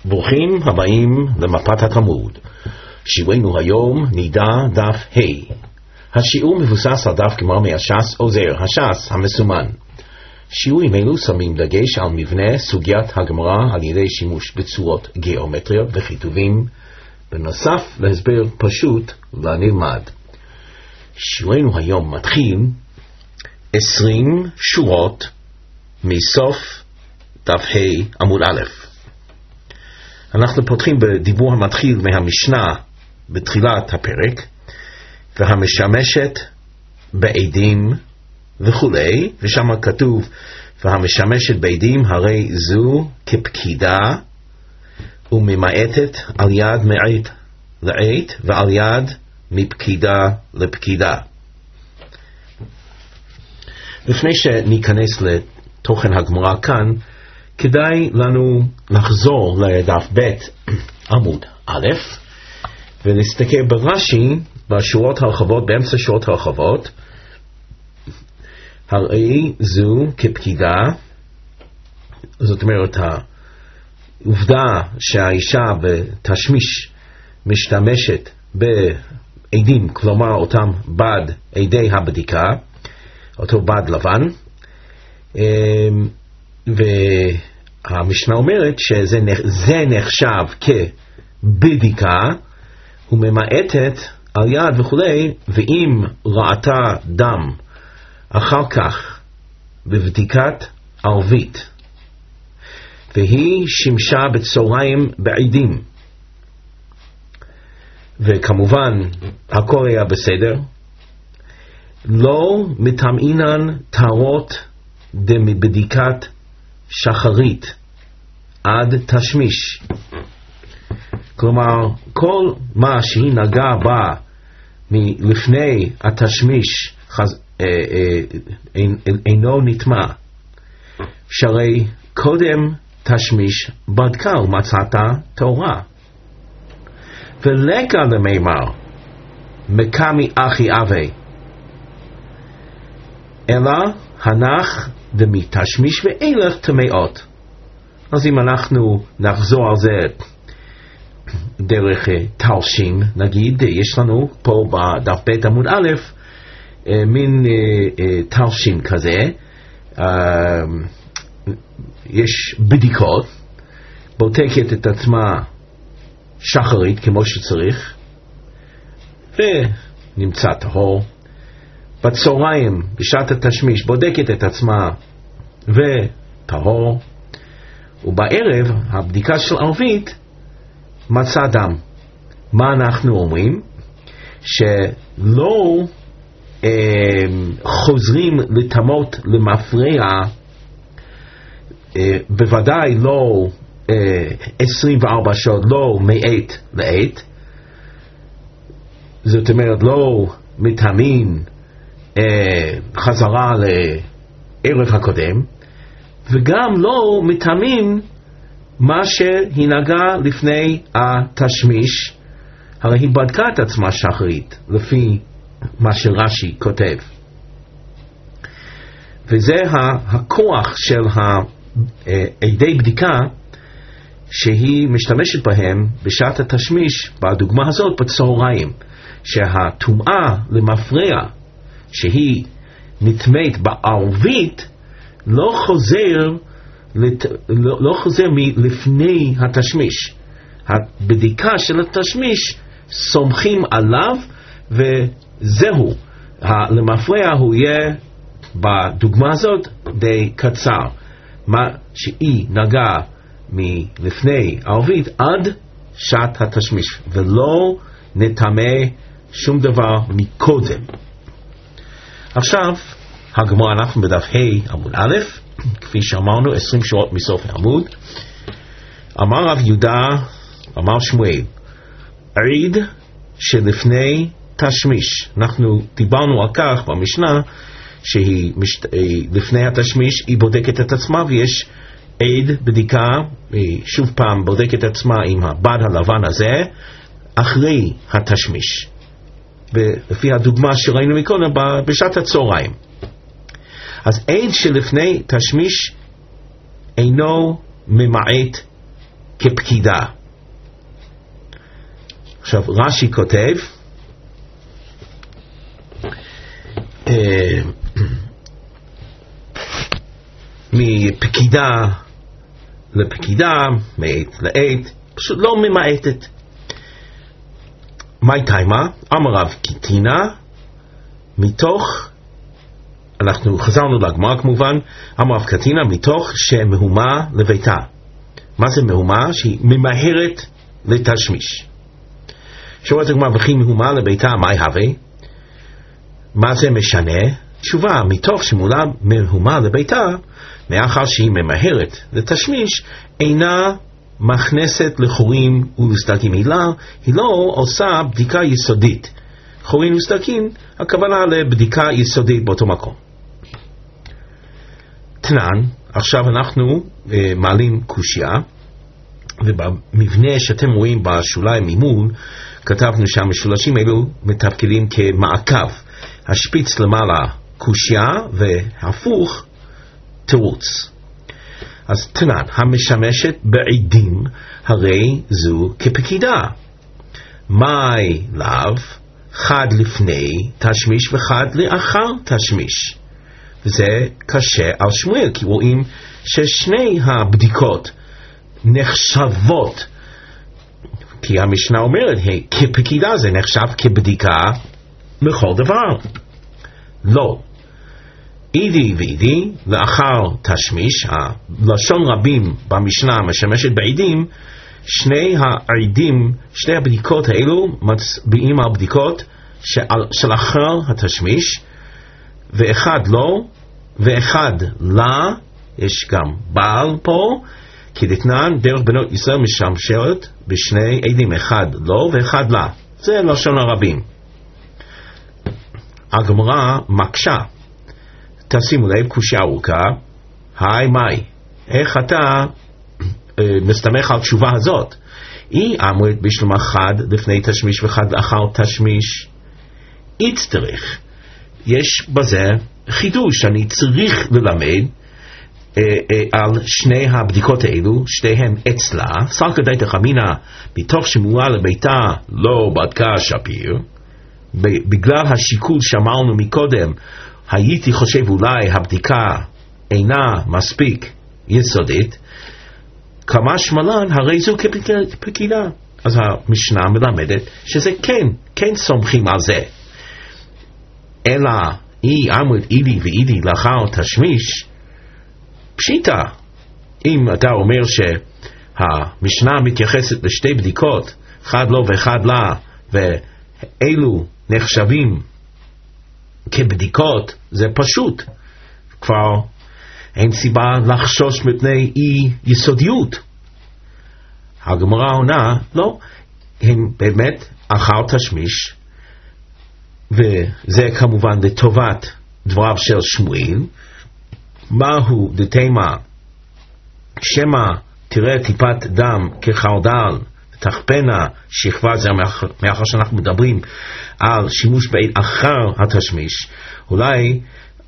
ברוכים הבאים למפת התלמוד. שיעורנו היום נידע דף ה'. השיעור מבוסס על דף גמרא מהש"ס עוזר, הש"ס המסומן. שיעורים אלו שמים דגש על מבנה סוגיית הגמרא על ידי שימוש בצורות גיאומטריות וכיתובים, בנוסף להסבר פשוט לנלמד. שיעורנו היום מתחיל 20 שורות מסוף דף ה' עמוד א'. אנחנו פותחים בדיבור המתחיל מהמשנה בתחילת הפרק, והמשמשת בעדים וכולי, ושם כתוב והמשמשת בעדים הרי זו כפקידה וממעטת על יד מעת לעת ועל יד מפקידה לפקידה. לפני שניכנס לתוכן הגמרא כאן, כדאי לנו לחזור לדף ב' עמוד א' ולהסתכל ברש"י בשורות הרחבות, באמצע שורות הרחבות. הרי זו כפקידה, זאת אומרת העובדה שהאישה בתשמיש משתמשת בעדים, כלומר אותם בד עדי הבדיקה, אותו בד לבן, והמשנה אומרת שזה נחשב כבדיקה וממעטת על יד וכולי, ואם ראתה דם אחר כך בבדיקת ערבית והיא שימשה בצהריים בעדים וכמובן הכל היה בסדר, לא מטמאינן טהרות דמבדיקת שחרית עד תשמיש. כלומר כל מה שהיא נגעה בה מלפני התשמיש אינו נטמע, שהרי קודם תשמיש בדקה ומצאתה טהורה. ולקה למימר מקמי אחי אבי, אלא הנח דמתשמיש ואילך טמאות. אז אם אנחנו נחזור על זה דרך תלשים, נגיד יש לנו פה בדף ב' עמוד א' מין תלשים כזה, יש בדיקות, בודקת את עצמה שחרית כמו שצריך ונמצא טהור. בצהריים בשעת התשמיש בודקת את עצמה וטהור, ובערב הבדיקה של ערבית מצא דם. מה אנחנו אומרים? שלא חוזרים לטמאות למפרע, בוודאי לא 24 שעות, לא מעת לעת, זאת אומרת לא מטמאים חזרה לערב הקודם, וגם לא מטמאים מה שהיא נגעה לפני התשמיש, הרי היא בדקה את עצמה שחרית לפי מה שרש"י כותב. וזה הכוח של עדי בדיקה שהיא משתמשת בהם בשעת התשמיש, בדוגמה הזאת בצהריים, שהטומאה למפרע שהיא נטמאת בערבית לא חוזר מלפני התשמיש. הבדיקה של התשמיש סומכים עליו וזהו. למפרע הוא יהיה בדוגמה הזאת די קצר, מה שהיא נגעה מלפני ערבית עד שעת התשמיש, ולא נטמא שום דבר מקודם. עכשיו הגמרא, אנחנו בדף ה' עמוד א', כפי שאמרנו 20 שורות מסוף העמוד. אמר רב יהודה אמר שמואל, עיד שלפני תשמיש. אנחנו דיברנו על כך במשנה שהיא לפני התשמיש היא בודקת את עצמה, ויש עד בדיקה, היא שוב פעם בודקת את עצמה עם הבד הלבן הזה אחרי התשמיש, ולפי הדוגמה שראינו מקודם בשעת הצהריים. אז עד שלפני תשמיש אינו ממעט כפקידה. עכשיו רש"י כותב מפקידה לפקידה, מעת לעת, פשוט לא ממעטת. מי תימה? אמר רב קיטינה, מתוך, אנחנו חזרנו לגמרא כמובן, אמר רב קיטינה מתוך שמהומה לביתה. מה זה מהומה? שהיא ממהרת לתשמיש. שואלת הגמרא, וכי מהומה לביתה, מה הווה? מה זה משנה? תשובה, מתוך שמולה מהומה לביתה, מאחר שהיא ממהרת לתשמיש, אינה מכנסת לחורים ולסדקים. היא לא עושה בדיקה יסודית. חורים ולסדקים, הכוונה לבדיקה יסודית באותו מקום. תנן, עכשיו אנחנו מעלים קושיה, ובמבנה שאתם רואים בשוליים ממול, כתבנו שהמשולשים האלו מתפקדים כמעקב. השפיץ למעלה קושיה והפוך תירוץ. אז תנן, המשמשת בעדים, הרי זו כפקידה. מאי לאו, חד לפני תשמיש וחד לאחר תשמיש. וזה קשה על שמואל, כי רואים ששני הבדיקות נחשבות, כי המשנה אומרת, כפקידה זה נחשב כבדיקה לכל דבר. לא. אידי ואידי, לאחר תשמיש, הלשון רבים במשנה משמשת בעדים, שני העדים, שני הבדיקות האלו מצביעים על בדיקות של אחר התשמיש, ואחד לא, ואחד לה, יש גם בעל פה, כי דתנן דרך בנות ישראל משמשת בשני עדים, אחד לא ואחד לה. זה לשון הרבים. הגמרא מקשה, תשימו לב, קושיה ארוכה, היי מאי, איך אתה מסתמך על תשובה הזאת? היא אמרת בשלום אחד לפני תשמיש וחד לאחר תשמיש. יצטרך, יש בזה חידוש, אני צריך ללמד על שני הבדיקות האלו, שתיהן אצלה, סלקא דייתא חמינא, מתוך שמועה לביתה לא בדקה שפיר, בגלל השיקול שאמרנו מקודם, הייתי חושב אולי הבדיקה אינה מספיק יסודית, כמה שמלן הרי זו כפקידה. אז המשנה מלמדת שזה כן סומכים על זה. אלא היא אמרת אידי ואידי לאחר תשמיש, פשיטה. אם אתה אומר שהמשנה מתייחסת לשתי בדיקות, אחד לא ואחד לה, ואלו נחשבים כבדיקות, זה פשוט. כבר אין סיבה לחשוש מפני אי יסודיות. הגמרא עונה, לא, הם באמת אחר תשמיש, וזה כמובן לטובת דבריו של שמואל. מהו דתימה, שמה תראה טיפת דם כחרדל, תחפנה שכבה, זה מאחר שאנחנו מדברים על שימוש בעד אחר התשמיש, אולי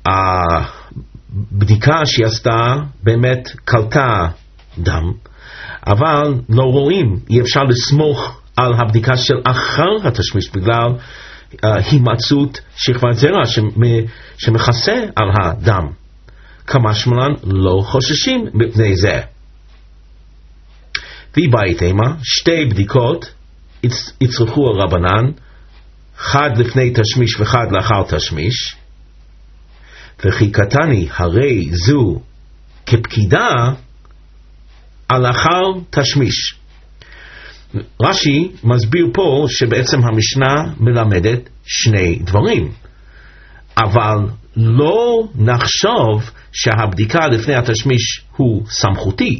הבדיקה שהיא עשתה באמת קלטה דם, אבל לא רואים, אי אפשר לסמוך על הבדיקה של אחר התשמיש בגלל הימצאות שכבת זרע שמכסה על הדם. כמה שמלן לא חוששים מפני זה. והיא בית אימה, שתי בדיקות יצרכו הרבנן, חד לפני תשמיש וחד לאחר תשמיש, וכי קטני הרי זו כפקידה על אחר תשמיש. רש"י מסביר פה שבעצם המשנה מלמדת שני דברים, אבל לא נחשוב שהבדיקה לפני התשמיש הוא סמכותי.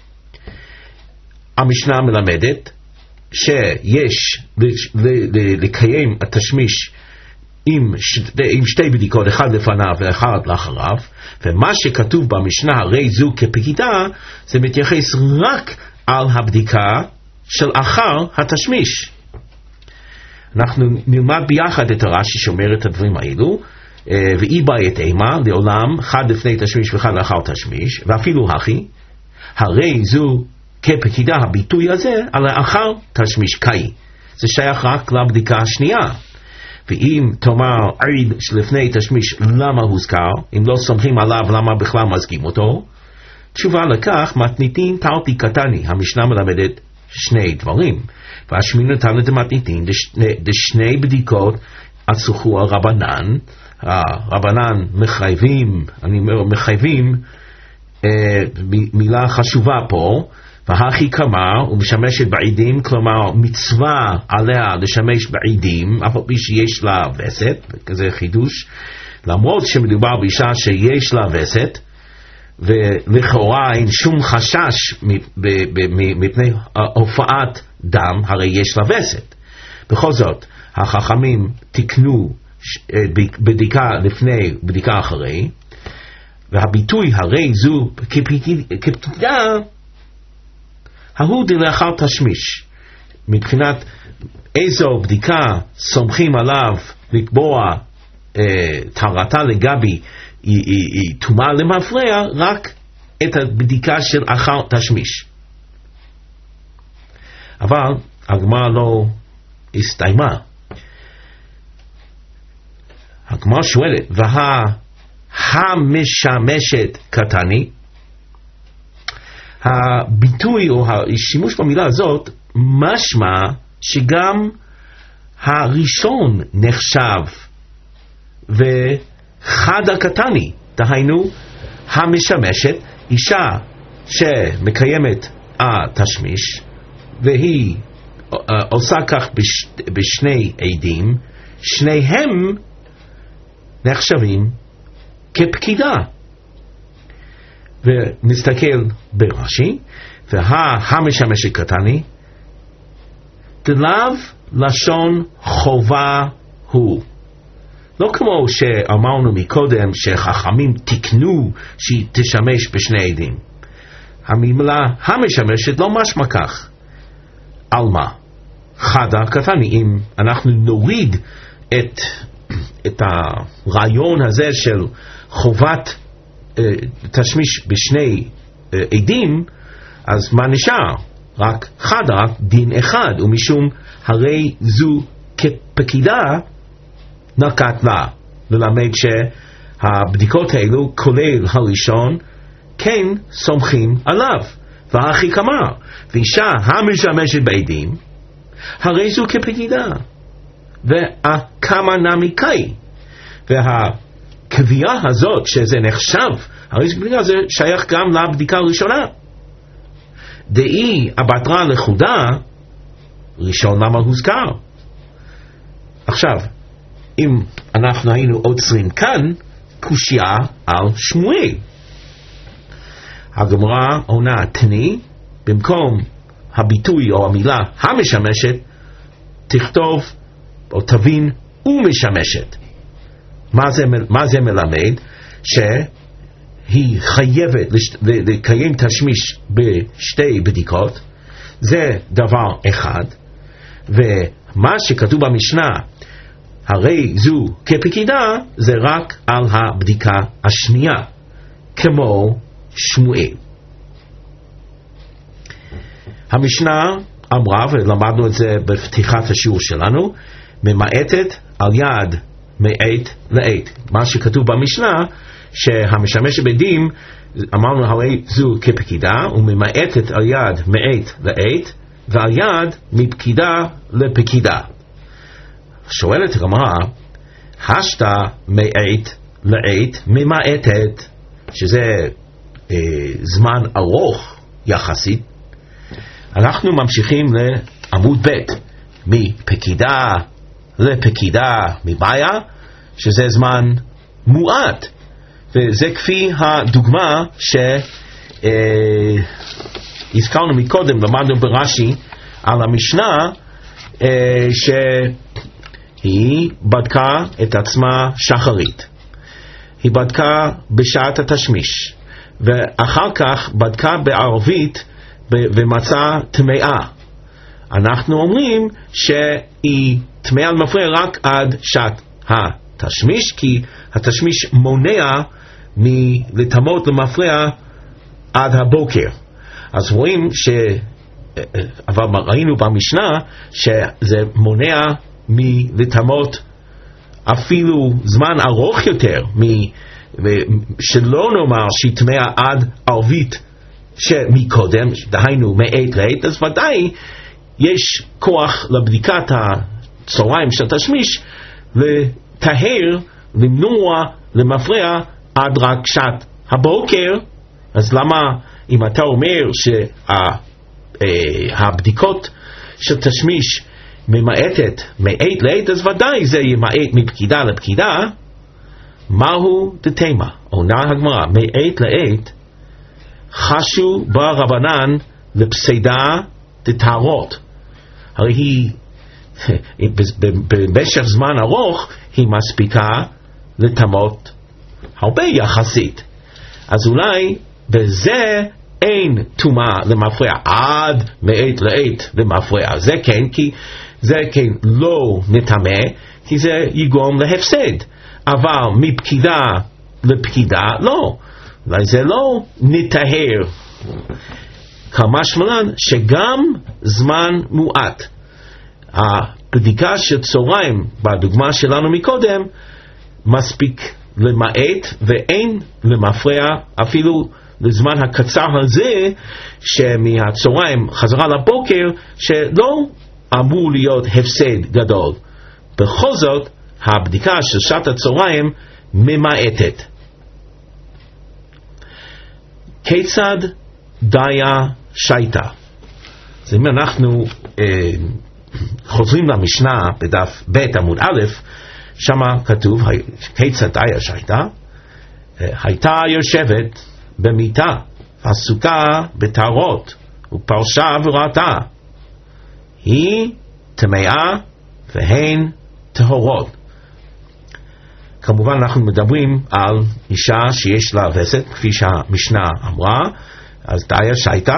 המשנה מלמדת שיש לקיים התשמיש עם שתי בדיקות, אחד לפניו ואחד לאחריו, ומה שכתוב במשנה הרי זו כפקידה, זה מתייחס רק על הבדיקה של אחר התשמיש. אנחנו נלמד ביחד את הרש"י שאומר את הדברים האלו, ואי בית אימה לעולם, חד לפני תשמיש וחד לאחר תשמיש, ואפילו הכי, הרי זו כפקידה, הביטוי הזה על לאחר תשמיש קאי. זה שייך רק לבדיקה השנייה. ואם תאמר עיד שלפני תשמיש למה הוזכר, אם לא סומכים עליו למה בכלל מזכים אותו, תשובה לכך מתניתין תרתי קטני. המשנה מלמדת שני דברים, והשמינותן למתניתין שני בדיקות הצורכו הרבנן. הרבנן מחייבים, אני אומר מחייבים, מילה חשובה פה, והכי כמה הוא משמשת בעידים, כלומר מצווה עליה לשמש בעידים, אף על פי שיש לה וסת, כזה חידוש, למרות שמדובר באישה שיש לה וסת, ולכאורה אין שום חשש מפני הופעת דם, הרי יש לה וסת. בכל זאת, החכמים תקנו בדיקה לפני, בדיקה אחרי, והביטוי הרי זו כפקידה, ההוא דלאחר תשמיש. מבחינת איזו בדיקה סומכים עליו לקבוע טהרתה לגבי היא טומאה למפרע, רק את הבדיקה של אחר תשמיש. אבל הגמרא לא הסתיימה. הגמרא שואלת, המשמשת קטני, הביטוי או השימוש במילה הזאת משמע שגם הראשון נחשב וחד הקטני, דהיינו המשמשת, אישה שמקיימת התשמיש והיא עושה כך בשני עדים, שניהם נחשבים כפקידה. ונסתכל ברש"י, המשמשת קטני, דלאו לשון חובה הוא. לא כמו שאמרנו מקודם שחכמים תקנו שהיא תשמש בשני עדים. המילה המשמשת לא משמע כך. על מה? חדה קטני. אם אנחנו נוריד את הרעיון הזה של חובת תשמיש בשני עדים, אז מה נשאר? רק חדה, דין אחד, ומשום הרי זו כפקידה נקט לה, ללמד שהבדיקות האלו כולל הראשון כן סומכים עליו. והכי כמה, ואישה המשמשת בעדים הרי זו כפקידה, וכמה נמי קאי, והקביעה הזאת שזה נחשב, הרי זה שייך גם לבדיקה הראשונה. דאי הבטרה לחודה, ראשון למה הוזכר. עכשיו, אם אנחנו היינו עוצרים כאן, קושיה על שמואל. הגמרא עונה תני, במקום הביטוי או המילה המשמשת, תכתוב או תבין ומשמשת. מה זה מלמד? שהיא חייבת לקיים תשמיש בשתי בדיקות, זה דבר אחד, ומה שכתוב במשנה, הרי זו כפקידה, זה רק על הבדיקה השנייה, כמו שמואל. המשנה אמרה, ולמדנו את זה בפתיחת השיעור שלנו, ממעטת על יד מעת לעת. מה שכתוב במשנה, שהמשמשת בעדים, אמרנו הרי זו כפקידה, וממעטת על יד מעת לעת, ועל יד מפקידה לפקידה. שואלת הגמרא, השתא מעת לעת ממעטת, שזה זמן ארוך יחסית. אנחנו ממשיכים לעמוד ב', מפקידה לפקידה מבעיה, שזה זמן מועט, וזה כפי הדוגמה שהזכרנו מקודם, למדנו ברש"י על המשנה שהיא בדקה את עצמה שחרית, היא בדקה בשעת התשמיש, ואחר כך בדקה בערבית ומצאה טמאה. אנחנו אומרים שהיא טמאה למפרע רק עד שעת התשמיש, כי התשמיש מונע מלטמאות למפרע עד הבוקר. אז רואים אבל ראינו במשנה שזה מונע מלטמות אפילו זמן ארוך יותר, שלא נאמר שהטמעה עד ערבית שמקודם, דהיינו מעת לעת, אז ודאי יש כוח לבדיקת הצהריים של תשמיש לטהר, למנוע, למפרע עד רק שעת הבוקר. אז למה אם אתה אומר שהבדיקות של תשמיש ממעטת מעת לעת, אז ודאי זה ימעט מפקידה לפקידה. מהו דתימה? עונה הגמרא, מעת לעת חשו ברבנן לפסידה דטהרות. הרי היא במשך זמן ארוך היא מספיקה לטמות הרבה יחסית. אז אולי בזה אין טומאה למפרע עד מעת לעת למפרע. זה כן, כי זה כן לא נטמא, כי זה יגרום להפסד. אבל מפקידה לפקידה לא. אולי זה לא נטהר. כמשמען שגם זמן מועט. הבדיקה של צהריים בדוגמה שלנו מקודם מספיק למעט ואין למפרע אפילו לזמן הקצר הזה שמהצהריים חזרה לבוקר, שלא אמור להיות הפסד גדול. בכל זאת הבדיקה של שעת הצהריים ממעטת. כיצד דיה שייטה? אז אם אנחנו חוזרים למשנה בדף ב' עמוד א', שמה כתוב כיצד דיה שייטה, הייתה יושבת במיטה עסוקה בטהרות ופרשה וראתה, היא טמאה והן טהורות. כמובן אנחנו מדברים על אישה שיש לה וסת, כפי שהמשנה אמרה, אז דיה שייטה,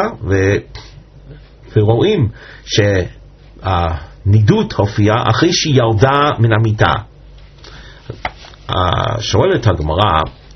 ורואים שהנידות הופיעה אחרי שהיא ירדה מן המיטה. שואלת הגמרא,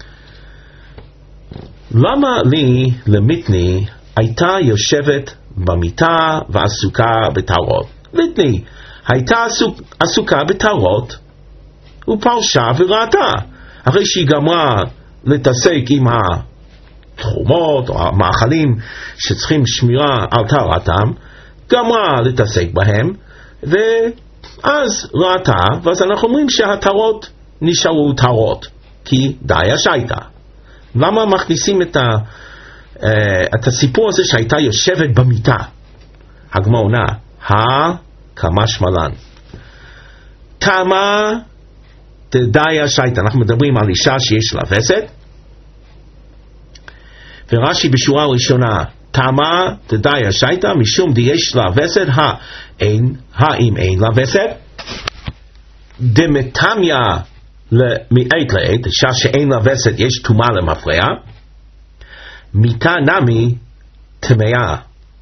למה לי למיתני הייתה יושבת במיטה ועסוקה בטהרות? ליתני הייתה עסוקה בטהרות ופרשה וראתה. אחרי שהיא גמרה להתעסק עם התחומות או המאכלים שצריכים שמירה על טהרתם, גמרה להתעסק בהם ואז ראתה, ואז אנחנו אומרים שהטהרות נשארו טהרות כי דיה שייטה. למה מכניסים את הסיפור הזה שהייתה יושבת במיטה? הגמרא עונה, כמשמען תמה דיה שייטה. אנחנו מדברים על אישה שיש לה וסת, ורש"י בשורה הראשונה, תמה דיה שייטה משום יש לה וסת, האם אין לה וסת, דמטמיה מעת לעת, אישה שאין לה וסת יש טומאה למפרע, מיתה נמי טמאה.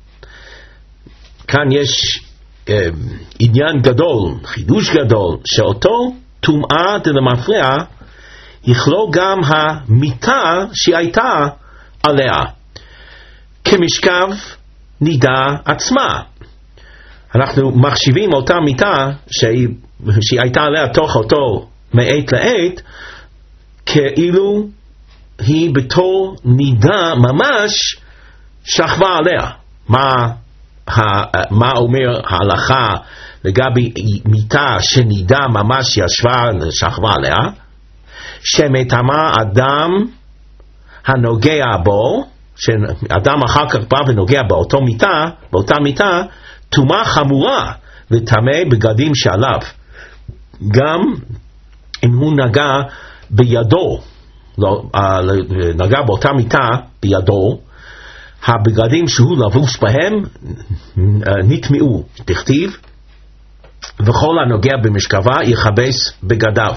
כאן יש עניין גדול, חידוש גדול, שאותו טומאה למפרע יכלול גם המיתה שהייתה עליה, כמשכב נידה עצמה. אנחנו מחשיבים אותה מיתה שהיא הייתה עליה תוך אותו מעת לעת, כאילו היא בתור נידה ממש שכבה עליה. מה אומר ההלכה לגבי מיתה שנידה ממש שכבה עליה? שמטמא אדם הנוגע בו, שאדם אחר כך בא ונוגע באותה מיתה, טומאה חמורה לטמא בגדים שעליו, גם אם הוא נגע בידו, נגע באותה מיטה בידו, הבגדים שהוא לבוש בהם נטמעו. תכתיב, וכל הנוגע במשכבה יכבס בגדיו.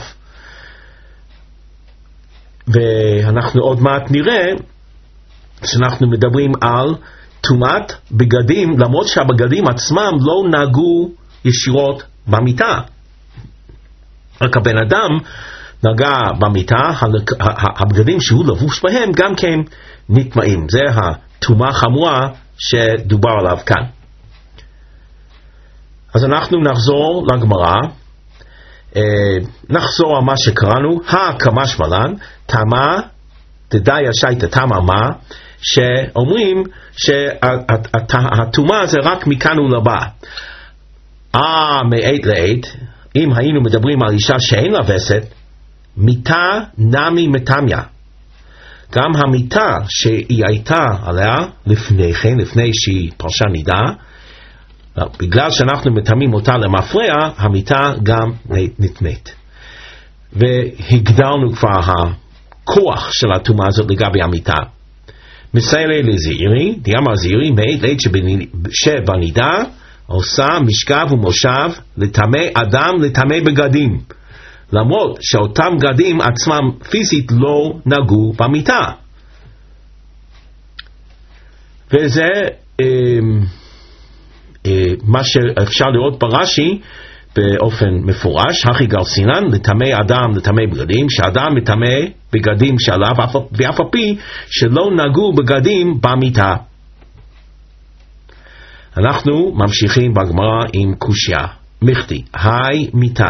ואנחנו עוד מעט נראה שאנחנו מדברים על טומאת בגדים, למרות שהבגדים עצמם לא נגעו ישירות במיטה. רק הבן אדם נגע במיטה, הבגדים שהוא לבוש בהם גם כן נטמעים. זה הטומאה חמורה שדובר עליו כאן. אז אנחנו נחזור לגמרא, נחזור על מה שקראנו, כמשמעלן, תמה, תדעי השייטה, תמה מה, שאומרים שהטומאה זה רק מכאן ולבא. מעת לעת, אם היינו מדברים על אישה שאין לה וסת, מיתה נמי מטמיה. גם המיתה שהיא הייתה עליה לפני כן, לפני שהיא פרשה נידה, בגלל שאנחנו מטמאים אותה למפרע, המיתה גם נטמאת. והגדרנו כבר הכוח של הטומאה הזאת לגבי המיתה. מסיירי לזעירי, דיאמר זעירי, מעת לעת שבנידה, עושה משכב ומושב לטמא אדם לטמא בגדים. למרות שאותם בגדים עצמם פיזית לא נגעו במיטה. וזה מה שאפשר לראות ברש"י באופן מפורש, הכי גרסינן, לטמא אדם לטמא בגדים, שאדם מטמא בגדים שעליו, ואף על פי שלא נגעו בגדים במיטה. אנחנו ממשיכים בגמרא עם קושיה. מכתי, היי מיטה.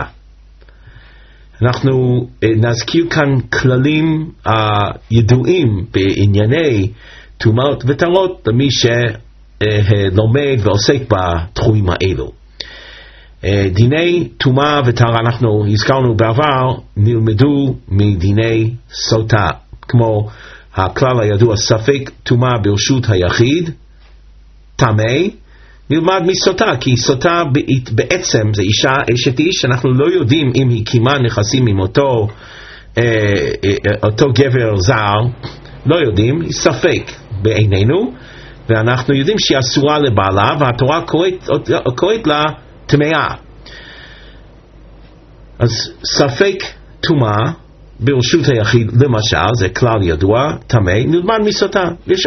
אנחנו נזכיר כאן כללים ידועים בענייני טומאות וטהרות למי שלומד ועוסק בתחומים האלו. דיני טומאה וטהרה, אנחנו הזכרנו בעבר, נלמדו מדיני סוטה, כמו הכלל הידוע, ספק טומאה ברשות היחיד, טמא, נלמד מסוטה, כי סוטה בעצם זה אישה, אשת איש, אנחנו לא יודעים אם היא קיימה נכסים עם אותו גבר זר, לא יודעים, היא ספק בעינינו, ואנחנו יודעים שהיא אסורה לבעלה, והתורה קוראת לה טמאה. אז ספק טומאה ברשות היחיד, למשל, זה כלל ידוע, טמא, נלמד מסוטה. יש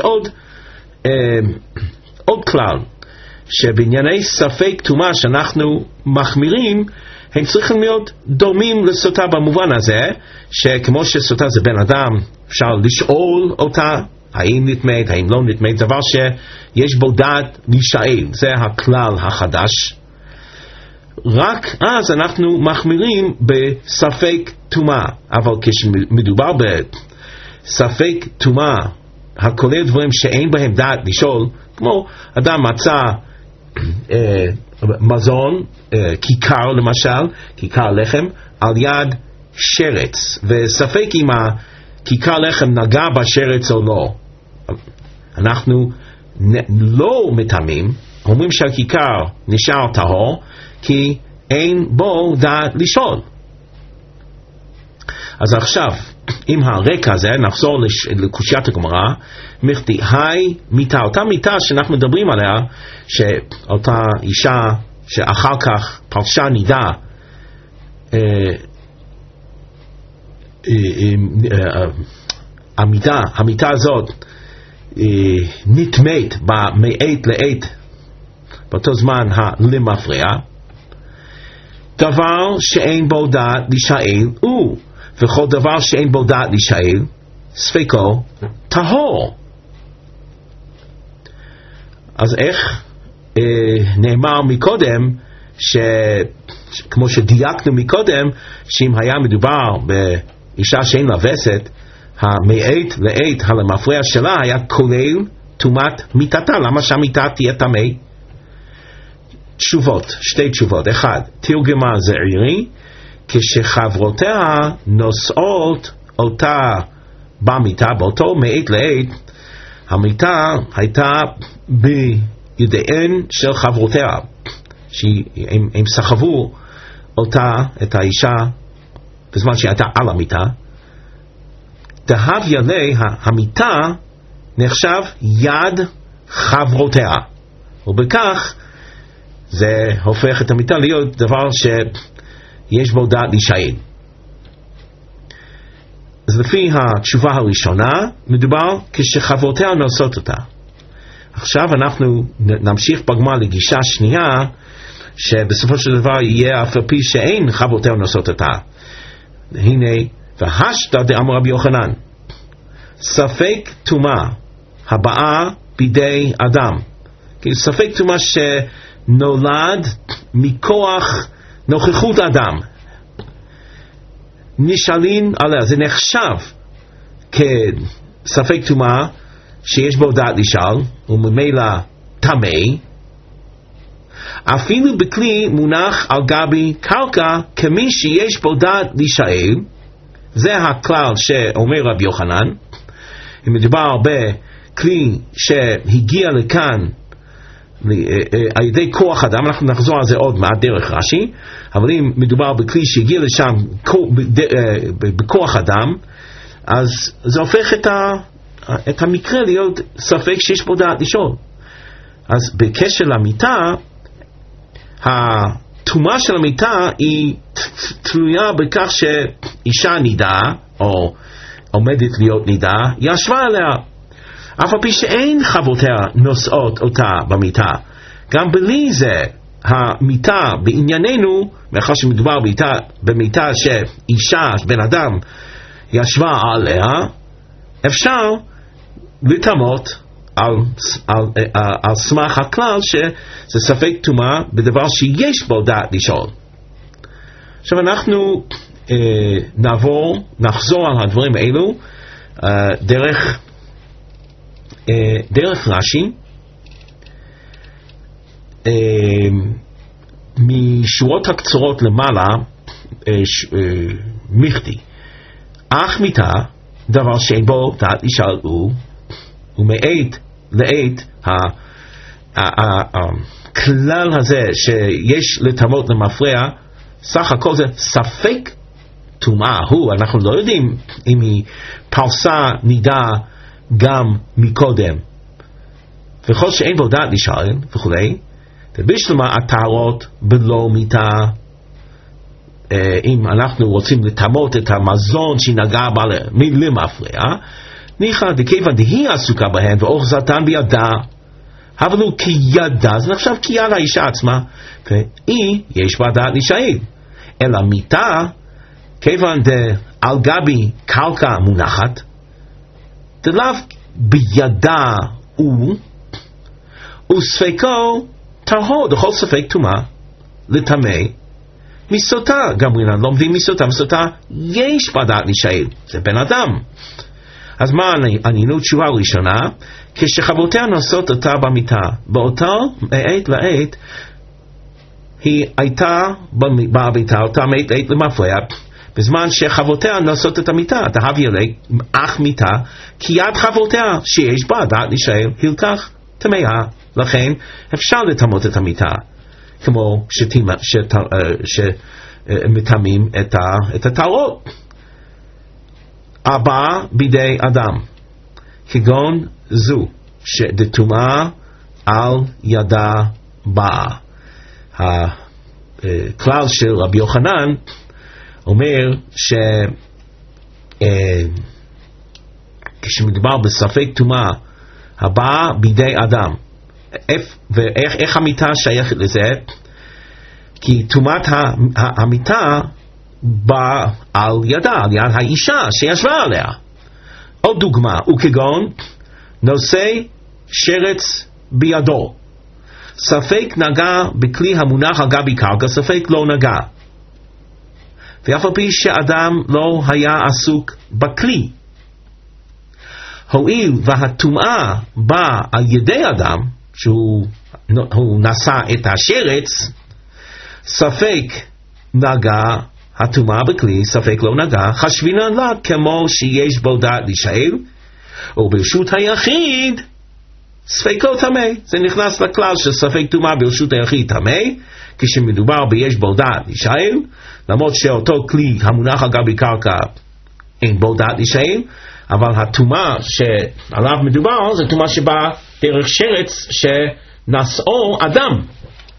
עוד כלל, שבענייני ספק טומאה שאנחנו מחמירים, הם צריכים להיות דומים לסוטה במובן הזה, שכמו שסוטה זה בן אדם, אפשר לשאול אותה, האם נטמאת, האם לא נטמאת, דבר שיש בו דעת להישאל, זה הכלל החדש. רק אז אנחנו מחמירים בספק טומאה, אבל כשמדובר בספק טומאה, הכולל דברים שאין בהם דעת לשאול, כמו אדם מצא מזון, כיכר למשל, כיכר לחם, על יד שרץ, וספק אם הכיכר לחם נגע בשרץ או לא. אנחנו לא מטמאים, אומרים שהכיכר נשאר טהור, כי אין בו דעת לשאול. אז עכשיו, עם הרקע הזה, נחזור לקושיית הגמרא, מכתי, היי מיטה, אותה מיטה שאנחנו מדברים עליה, שאותה אישה שאחר כך פרשה נידה, המיטה הזאת נטמאת מעת לעת, באותו זמן למפרע, דבר שאין בו דעת להישאל הוא, וכל דבר שאין בו דעת להישאל, ספקו טהור. אז איך נאמר מקודם, כמו שדייקנו מקודם, שאם היה מדובר באישה שאין לה וסת, המעת לעת הלמפרע שלה היה כולל טומאת מיטתה. למה שהמיטה תהיה טמא? תשובות, שתי תשובות. אחד, תרגמה זעירי, כשחברותיה נושאות אותה במיטה, באותו מעת לעת, המיטה הייתה בידיהן של חברותיה, שהם סחבו אותה, את האישה, בזמן שהיא הייתה על המיטה. דהביה לי, המיטה נחשב יד חברותיה, ובכך זה הופך את המיטה להיות דבר שיש בו דעת להישאל. אז לפי התשובה הראשונה, מדובר כשחברותיה נושאות אותה. עכשיו אנחנו נמשיך בגמרא לגישה שנייה, שבסופו של דבר יהיה אף על פי שאין חברותיה נושאות אותה. הנה, והשתא דאמר רבי יוחנן, ספק טומאה הבאה בידי אדם. כי ספק טומאה שנולד מכוח נוכחות אדם. נשאלין עליה, זה נחשב כספק טומאה שיש בו דעת לשאול, וממילא טמא, אפילו בכלי מונח על גבי קרקע כמי שיש בו דעת להישאל. זה הכלל שאומר רבי יוחנן. אם מדובר בכלי שהגיע לכאן על ידי כוח אדם, אנחנו נחזור על זה עוד מעט דרך רש"י, אבל אם מדובר בכלי שהגיע לשם בכוח אדם, אז זה הופך את המקרה להיות ספק שיש בו דעת לשאול. אז בקשר למיטה, הטומאה של המיטה היא תלויה בכך שאישה נידה או עומדת להיות נידה ישבה עליה, אף על פי שאין חברותיה נושאות אותה במיטה. גם בלי זה המיטה בענייננו, מאחר שמדובר במיטה שאישה, בן אדם ישבה עליה, אפשר לטמאות על סמך הכלל שזה ספק טומאה בדבר שיש בו דעת לשאול. עכשיו אנחנו נחזור על הדברים האלו דרך רש"י, משורות הקצרות למעלה, מכתי אך מיתה דבר שאין בו דעת לשאול ומעת לעת הכלל הזה שיש לטמאות למפרע, סך הכל זה ספק טומאה. אנחנו לא יודעים אם היא פרסה נידה גם מקודם, וכל שאין בו דעת לשאול וכולי. ובשלמה הטהרות בלא מיתה, אם אנחנו רוצים לטמאות את המזון שנגע למפרע, ניחא דכיוון דהיא עסוקה בהן ואוחזתן בידה, אבל הוא כידה, זה נחשב כיד האישה עצמה, והיא יש בה דעת לשאול. אלא מיתה, כיוון דעל גבי קרקע מונחת, דלאו בידה וספקו טהור, דכל ספק טומאה לטמא מסוטה. גם לומדים מסוטה, מסוטה יש בה דעת לשאול, זה בן אדם. אז מה ענינו? תשובה ראשונה, כשחברותיה נושאות אותה במיטה, באותו מעת לעת היא הייתה במיטה, אותה מעת לעת למפרע, בזמן שחברותיה נושאות את המיטה, תהביה אך מיטה, כי יד חברותיה שיש בה דעת לשאול הלקח טמאה, לכן אפשר לטמאות את המיטה, כמו שמטמאים את הטהרות הבאה בידי אדם, כגון זו שדטומאה על ידה באה. הכלל של רבי יוחנן אומר כשמדובר בספק טומאה הבאה בידי אדם, ואיך המיטה שייכת לזה? כי טומאת המיטה באה על ידה, על יד האישה שישבה עליה. עוד דוגמה, וכגון נושא שרץ בידו, ספק נגע בכלי המונח על גבי קרקע, ספק לא נגע, ואף על פי שאדם לא היה עסוק בכלי. הואיל והטומאה באה על ידי אדם, שהוא נשא את השרץ, ספק נגע הטומאה בכלי, ספק לא נגע, חשבינה לה כמו שיש בו דעת לשאול, וברשות היחיד ספקו טמא. זה נכנס לכלל של ספק טומאה ברשות היחיד טמא, כשמדובר ביש בו דעת לשאול, למרות שאותו כלי המונח על גבי קרקע אין בו דעת לשאול, אבל הטומאה שעליו מדובר זה טומאה שבאה דרך שרץ שנשאו אדם.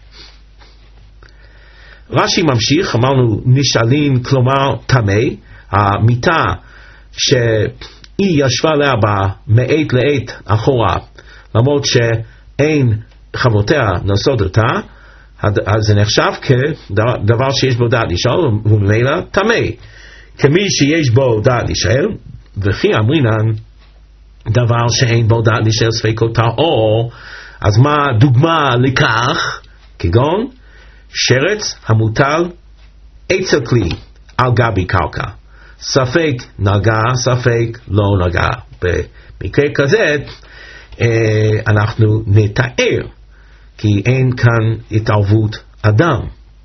רש"י ממשיך, אמרנו נשאלים, כלומר טמא, המיטה שהיא ישבה עליה מעת לעת אחורה, למרות שאין חברותיה נושאות אותה, אז זה נחשב כדבר שיש בו דעת לשאול, וממילא טמא, כמי שיש בו דעת לשאול. וכי אמרינן דבר שאין בו דעת להישאר ספקות טהור, אז מה דוגמה לכך? כגון שרץ המוטל אצל כלי על גבי קרקע, ספק נגע, ספק לא נגע. במקרה כזה אנחנו נתאר, כי אין כאן התערבות אדם.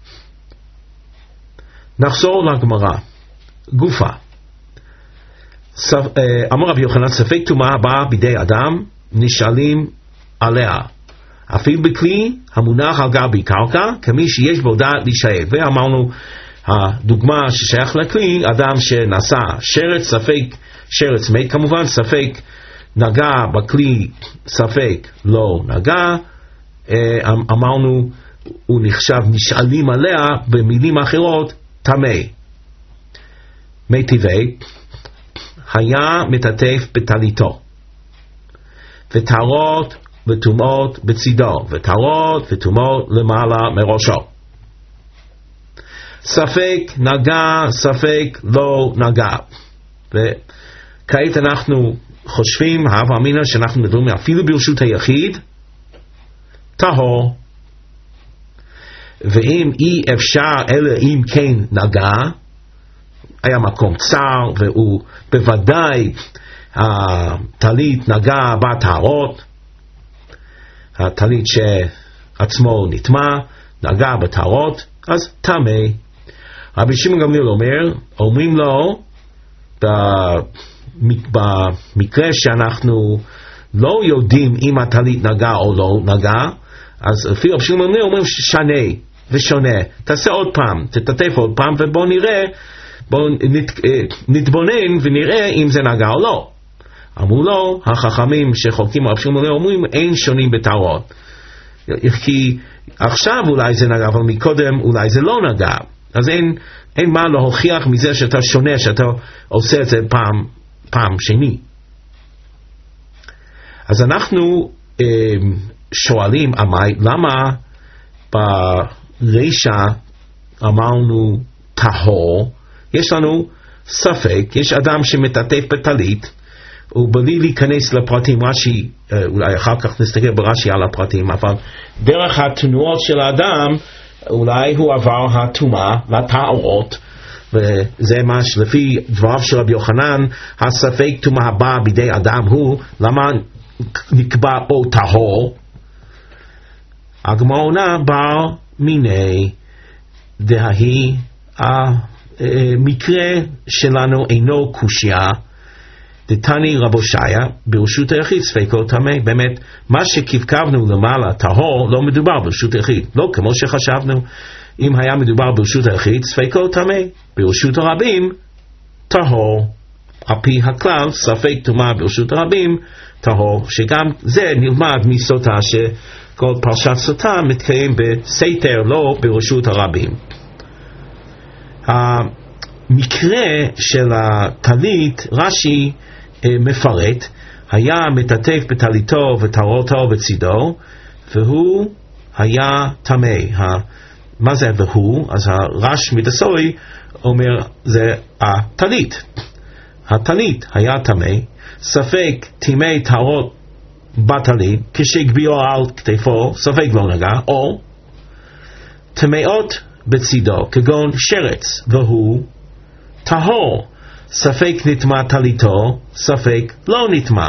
נחזור לגמרא. גופה. אמר רבי יוחנן, ספק טומאה הבאה בידי אדם נשאלים עליה, אפילו בכלי המונח על גבי קרקע, כמי שיש בו דעת להישאב. ואמרנו, הדוגמה ששייך לכלי, אדם שנשא שרץ, ספק שרץ מת כמובן, ספק נגע בכלי, ספק לא נגע. אמרנו, הוא נחשב נשאלים עליה, במילים אחרות, טמא. מי טבעי היה מטטף בטליתו, וטהרות וטומאות בצידו, וטהרות וטומאות למעלה מראשו. ספק נגע, ספק לא נגע. וכעת אנחנו חושבים, הווה אמינא, שאנחנו מדברים אפילו ברשות היחיד, טהור. ואם אי אפשר אלא אם כן נגע, היה מקום צר, והוא בוודאי הטלית נגע בטהרות, הטלית שעצמו נטמע נגע בטהרות, אז טמא. רבי שמעון גמליאל אומרים לו, במקרה שאנחנו לא יודעים אם הטלית נגע או לא נגע, אז לפי רבי שמעון גמליאל אומרים שנה ושונה, תעשה עוד פעם, תטטף עוד פעם, ובוא נראה, בוא נתבונן ונראה אם זה נגע או לא. אמרו לו, החכמים שחולקים על רבי שמעון גמליאל אומרים, אין שונים בטהרות, כי עכשיו אולי זה נגע, אבל מקודם אולי זה לא נגע. אז אין מה להוכיח מזה שאתה שונה, שאתה עושה את זה פעם שני. אז אנחנו שואלים, למה ברשע אמרנו טהור? יש לנו ספק, יש אדם שמטטף בטלית, ובלי להיכנס לפרטים, רש"י, אולי אחר כך נסתכל ברש"י על הפרטים, אבל דרך התנועות של האדם, אולי הוא עבר הטומאה לטהרות, וזה מה שלפי דבריו של רבי יוחנן, הספק טומאה הבא בידי אדם הוא, למה נקבע בו טהור? הגמרא עונה בר מיני דהי, המקרה שלנו אינו קושיה, דתני רבושיה, ברשות היחיד ספקו טמא. באמת, מה שכבקבנו למעלה טהור, לא מדובר ברשות היחיד, לא כמו שחשבנו. אם היה מדובר ברשות היחיד, ספקו טמא. ברשות הרבים, טהור. על פי הכלל, ספק טומאה ברשות הרבים, טהור. שגם זה נלמד מסוטה, שכל פרשת סוטה מתקיים בסתר, לא ברשות הרבים. המקרה של הטלית, רש"י מפרט, היה מטטף בטליתו וטהרתו בצידו, והוא היה טמא. מה זה והוא? אז הרש מדסוי אומר, זה הטלית. הטלית היה טמא, ספק טמא טהרות בטלית, כשהגביאו על כתפו, ספק לא נגע, או טמאות בצידו, כגון שרץ, והוא טהור, ספק נטמע טליתו, ספק לא נטמע.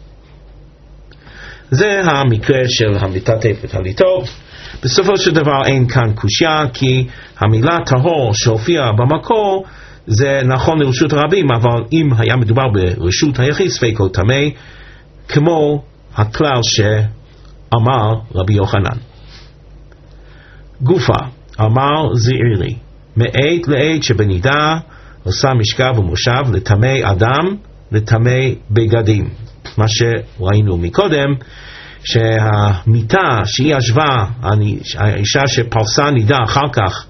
זה המקרה של המטטף בטליתו. בסופו של דבר אין כאן קושיה, כי המילה טהור שהופיע במקור זה נכון לרשות הרבים, אבל אם היה מדובר ברשות היחיד, ספקו טמא, כמו הכלל שאמר רבי יוחנן. גופה, אמר זעירי, מעת לעת שבנידה עושה משכב ומושב לטמא אדם, לטמא בגדים. מה שראינו מקודם, שהמיטה שהיא ישבה, האישה שפרסה נידה אחר כך,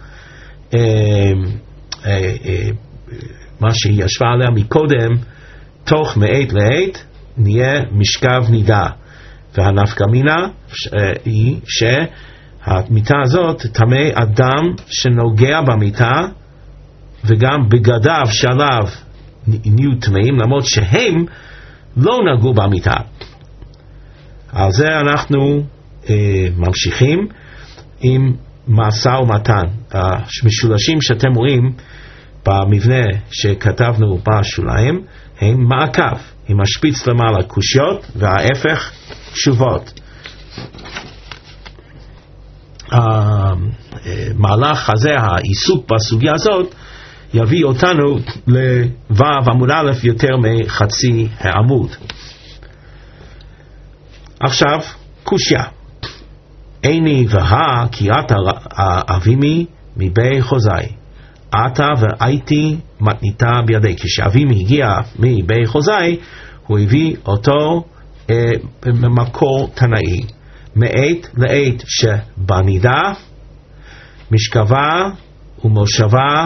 מה שהיא ישבה עליה מקודם, תוך מעת לעת נהיה משכב נידה. והנפקא מינה היא שהמיטה הזאת טמא אדם שנוגע במיטה, וגם בגדיו שעליו נהיו טמאים, למרות שהם לא נגעו במיטה. על זה אנחנו ממשיכים עם משא ומתן. המשולשים שאתם רואים במבנה שכתבנו בשוליים הם מעקב, עם השפיץ למעלה קושיות וההפך תשובות. המהלך הזה, העיסוק בסוגיה הזאת, יביא אותנו לו' עמוד א' יותר מחצי העמוד. עכשיו קושיה. איני והה כי אתה אבימי מבי חוזי, אתה והייתי מתניתה בידי. כשאבימי הגיע מבי חוזי, הוא הביא אותו במקור תנאי, מעת לעת שבנידה משכבה ומושבה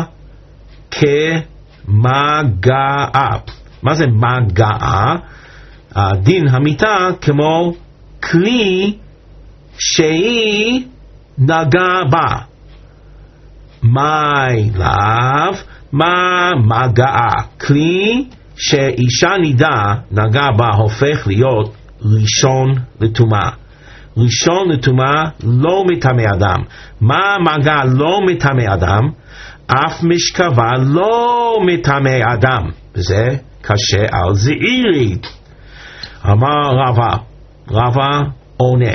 כמגעה. מה זה מגעה? דין המיטה כמו כלי שהיא נגעה בה. מי לאו, מה מגעה? כלי שאישה נידה נגעה בה הופך להיות ראשון לטומאה. ראשון לטומאה לא מטמא אדם. מה מגע לא מטמא אדם? אף משכבה לא מטמא אדם. זה קשה על זעירי. אמר רבא עונה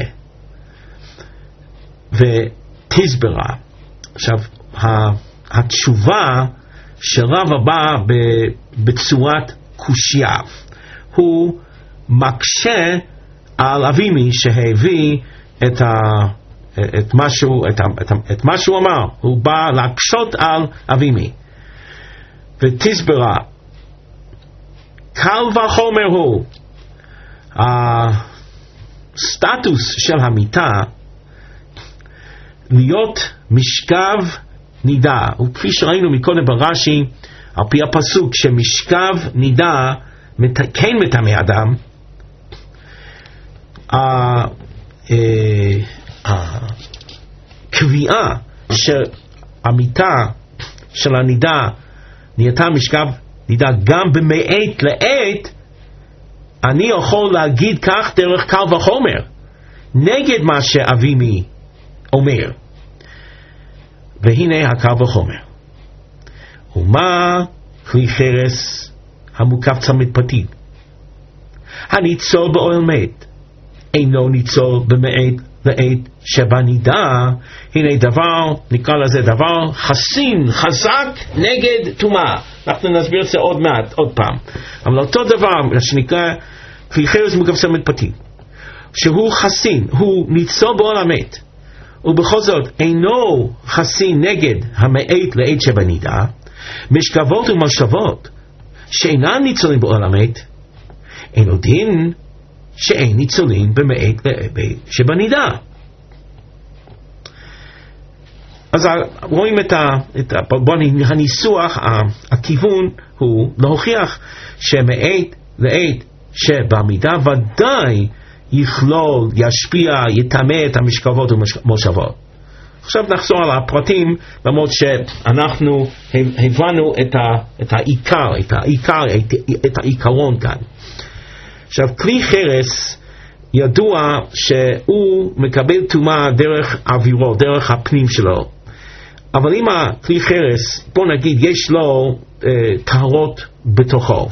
ותסברה. עכשיו התשובה של רבא באה בצורת קושיה. הוא מקשה על אבימי שהביא את מה שהוא אמר. הוא בא להקשות על אבימי. ותסברה, קל וחומר הוא הסטטוס של המיטה להיות משכב נידה. וכפי שראינו מקודם ברש"י, על פי הפסוק שמשכב נידה כן מטמא אדם, הקביעה שהמיטה של הנידה נהייתה משכב נידה גם במעת לעת, אני יכול להגיד כך דרך קל וחומר נגד מה שאבימי אומר. והנה הקל וחומר. ומה כלי חרס המוקף צמד פתיל? הניצול באוהל מת אינו ניצול במעת לעת שבנידה. הנה דבר, נקרא לזה דבר חסין, חזק נגד טומאה. אנחנו נסביר את זה עוד מעט, עוד פעם. אבל אותו דבר שנקרא כלי חרס מוקף צמד פתיל, שהוא חסין, הוא ניצול באוהל המת, ובכל זאת אינו חסין נגד המעת לעת שבנידה. משכבות ומושבות שאינן ניצולים באוהל המת, אינו דין שאין ניצולים במעת לעת שבנידה. אז רואים הניסוח, הכיוון הוא להוכיח שמעת לעת שבמידה ודאי יכלול, ישפיע, יטמא את המשכבות ומושבות. עכשיו נחזור על הפרטים, למרות שאנחנו הבנו את העיקרון כאן. עכשיו, כלי חרס ידוע שהוא מקבל טומאה דרך אווירו, דרך הפנים שלו. אבל אם הכלי חרס, בוא נגיד, יש לו טהרות בתוכו,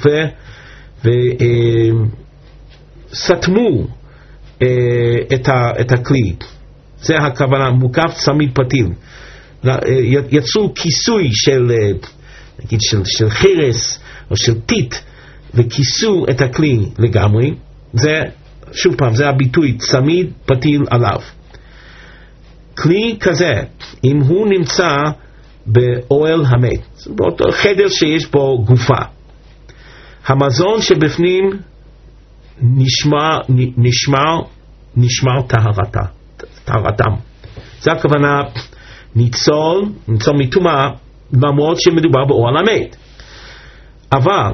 וסתמו את הכלי, זה הכוונה, מוקף צמיד פתיל, יצרו כיסוי של חרס או של טיט, וכיסו את הכלי לגמרי. זה, שוב פעם, זה הביטוי צמיד פתיל עליו. כלי כזה, אם הוא נמצא באוהל המת, באותו חדר שיש בו גופה, המזון שבפנים נשמר טהרתם. זה הכוונה, ניצול מטומאה, למרות שמדובר באוהל המת. אבל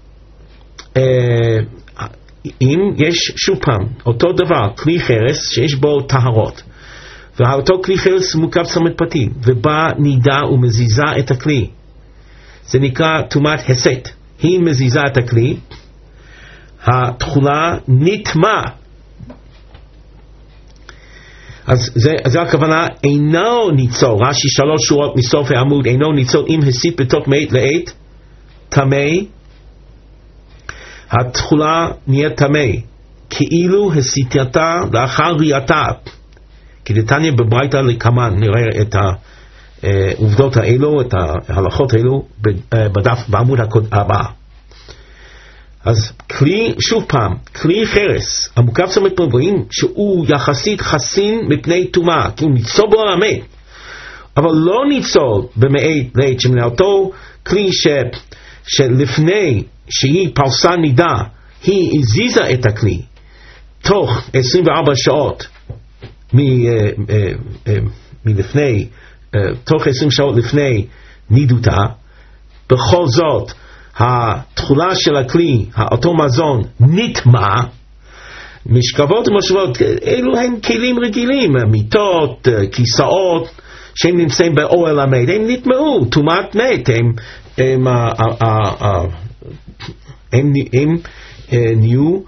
אם יש, שוב פעם, אותו דבר, כלי חרס שיש בו טהרות, ואותו כלי חרס מוקף צמד פתיל, ובא נידה ומזיזה את הכלי, זה נקרא טומאת הסת. היא מזיזה את הכלי, התחולה נטמע. אז זה הכוונה, אינו ניצול, רש"י 3 שורות מסוף העמוד, אינו ניצול אם הסית בתוך מעת לעת טמא, התחולה נהיה טמא, כאילו הסיתתה לאחר ראייתה, כדתניא בברייתא לקמן. נראה את העובדות האלו, את ההלכות האלו בדף בעמוד הבא. אז כלי, שוב פעם, כלי חרס המוקף צמד פרברים שהוא יחסית חסין מפני טומאה, כי הוא ניצול בו על המת, אבל לא ניצול במעת לעת, שמנהלתו כלי שלפני שהיא פרסה נידה היא הזיזה את הכלי תוך 24 שעות מלפני, תוך 20 שעות לפני נידותה, בכל זאת התחולה של הכלי, אותו מזון, נטמע. משכבות ומושבות, אלו הם כלים רגילים, מיטות, כיסאות, שהם נמצאים באוהל המת, הם נטמעו, טומאת מת, הם נהיו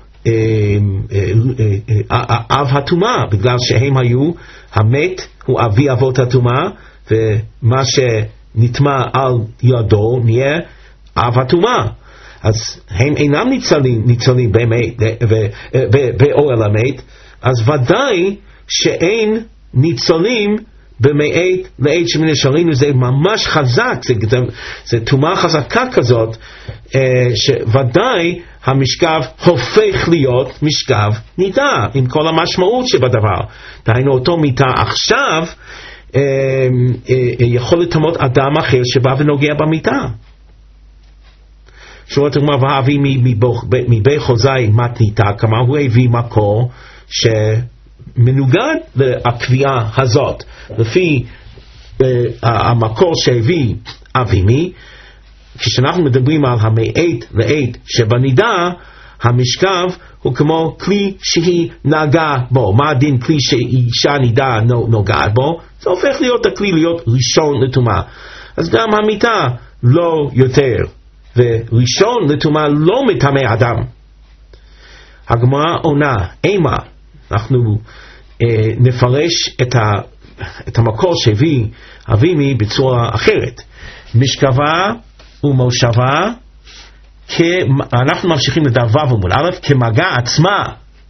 אב הטומאה, בגלל שהם היו, המת הוא אבי אבות הטומאה, ומה שנטמע על ידו נהיה אב הטומאה. אז הם אינם ניצולים באוהל המת, אז ודאי שאין ניצולים במעת לעת שמנשארינו. זה ממש חזק, זה טומאה חזקה כזאת, שוודאי המשכב הופך להיות משכב נידה, עם כל המשמעות שבדבר. דהיינו אותו מיטה עכשיו יכול לטמות אדם אחר שבא ונוגע במיטה. שורת הגמרא, והביא מבי חוזי מתניתה, כלומר הוא הביא מקור שמנוגד לקביעה הזאת. לפי המקור שהביא אבימי, כשאנחנו מדברים על המעת לעת שבנידה, המשכב הוא כמו כלי שהיא נגעה בו. מה הדין כלי שאישה נידה נוגעת בו? זה הופך להיות הכלי להיות ראשון לטומאה. אז גם המיטה לא יותר, וראשון לטומאה לא מטמא אדם. הגמרא עונה, אימה, אנחנו נפרש את המקור שהביא אבימי בצורה אחרת. משכבה ומושבה, אנחנו ממשיכים לדף ו' עמוד א', כמגע עצמה.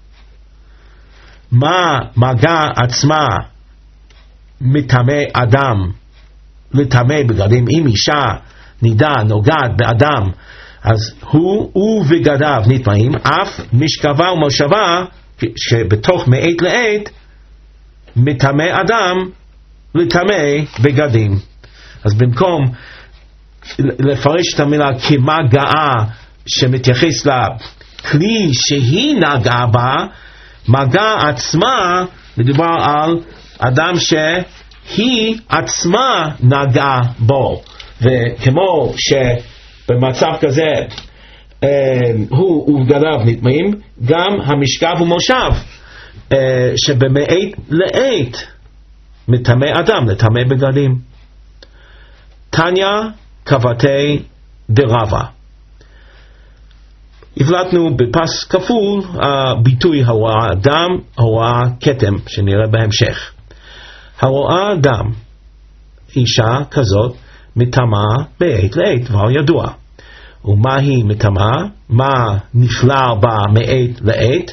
מה מגע עצמה מטמא אדם לטמא בגדים? אם אישה נידה נוגעת באדם, אז הוא ובגדיו נטמאים. אף משכבה ומושבה שבתוך מעת לעת מטמא אדם לטמא בגדים. אז במקום לפרש את המילה כמגעה שמתייחס לכלי שהיא נגעה בה, מגע עצמה מדובר על אדם שהיא עצמה נגעה בו. וכמו שבמצב כזה הוא ובגדיו נטמאים, גם המשכב ומושב שבמעת לעת מטמא אדם לטמא בגדים. תניא כבתי דרבה. הבלטנו בפס כפול הביטוי הרואה דם, הרואה כתם, שנראה בהמשך. הרואה דם, אישה כזאת מטמאה בעת לעת, דבר ידוע. ומה היא מטמאה? מה נכלל בה מעת לעת?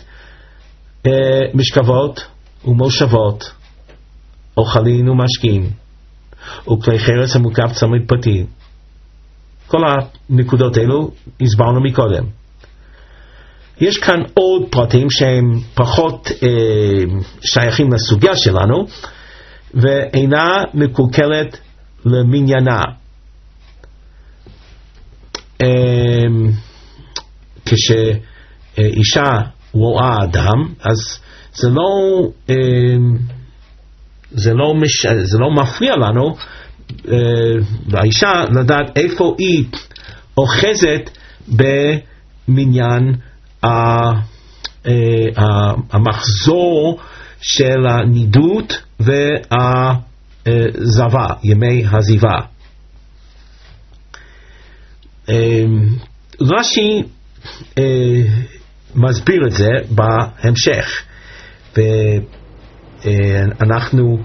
משכבות ומושבות, אוכלים ומשקים, וכלי חרס המוקף צמד פתיל. כל הנקודות האלו הסברנו מקודם. יש כאן עוד פרטים שהם פחות שייכים לסוגיה שלנו, ואינה מקולקלת למניינה. כשאישה רואה אדם, אז זה לא מפריע לנו לאישה לדעת איפה היא אוחזת במניין המחזור של הנידות והזבה, ימי הזיבה. רש"י מסביר את זה בהמשך, ואנחנו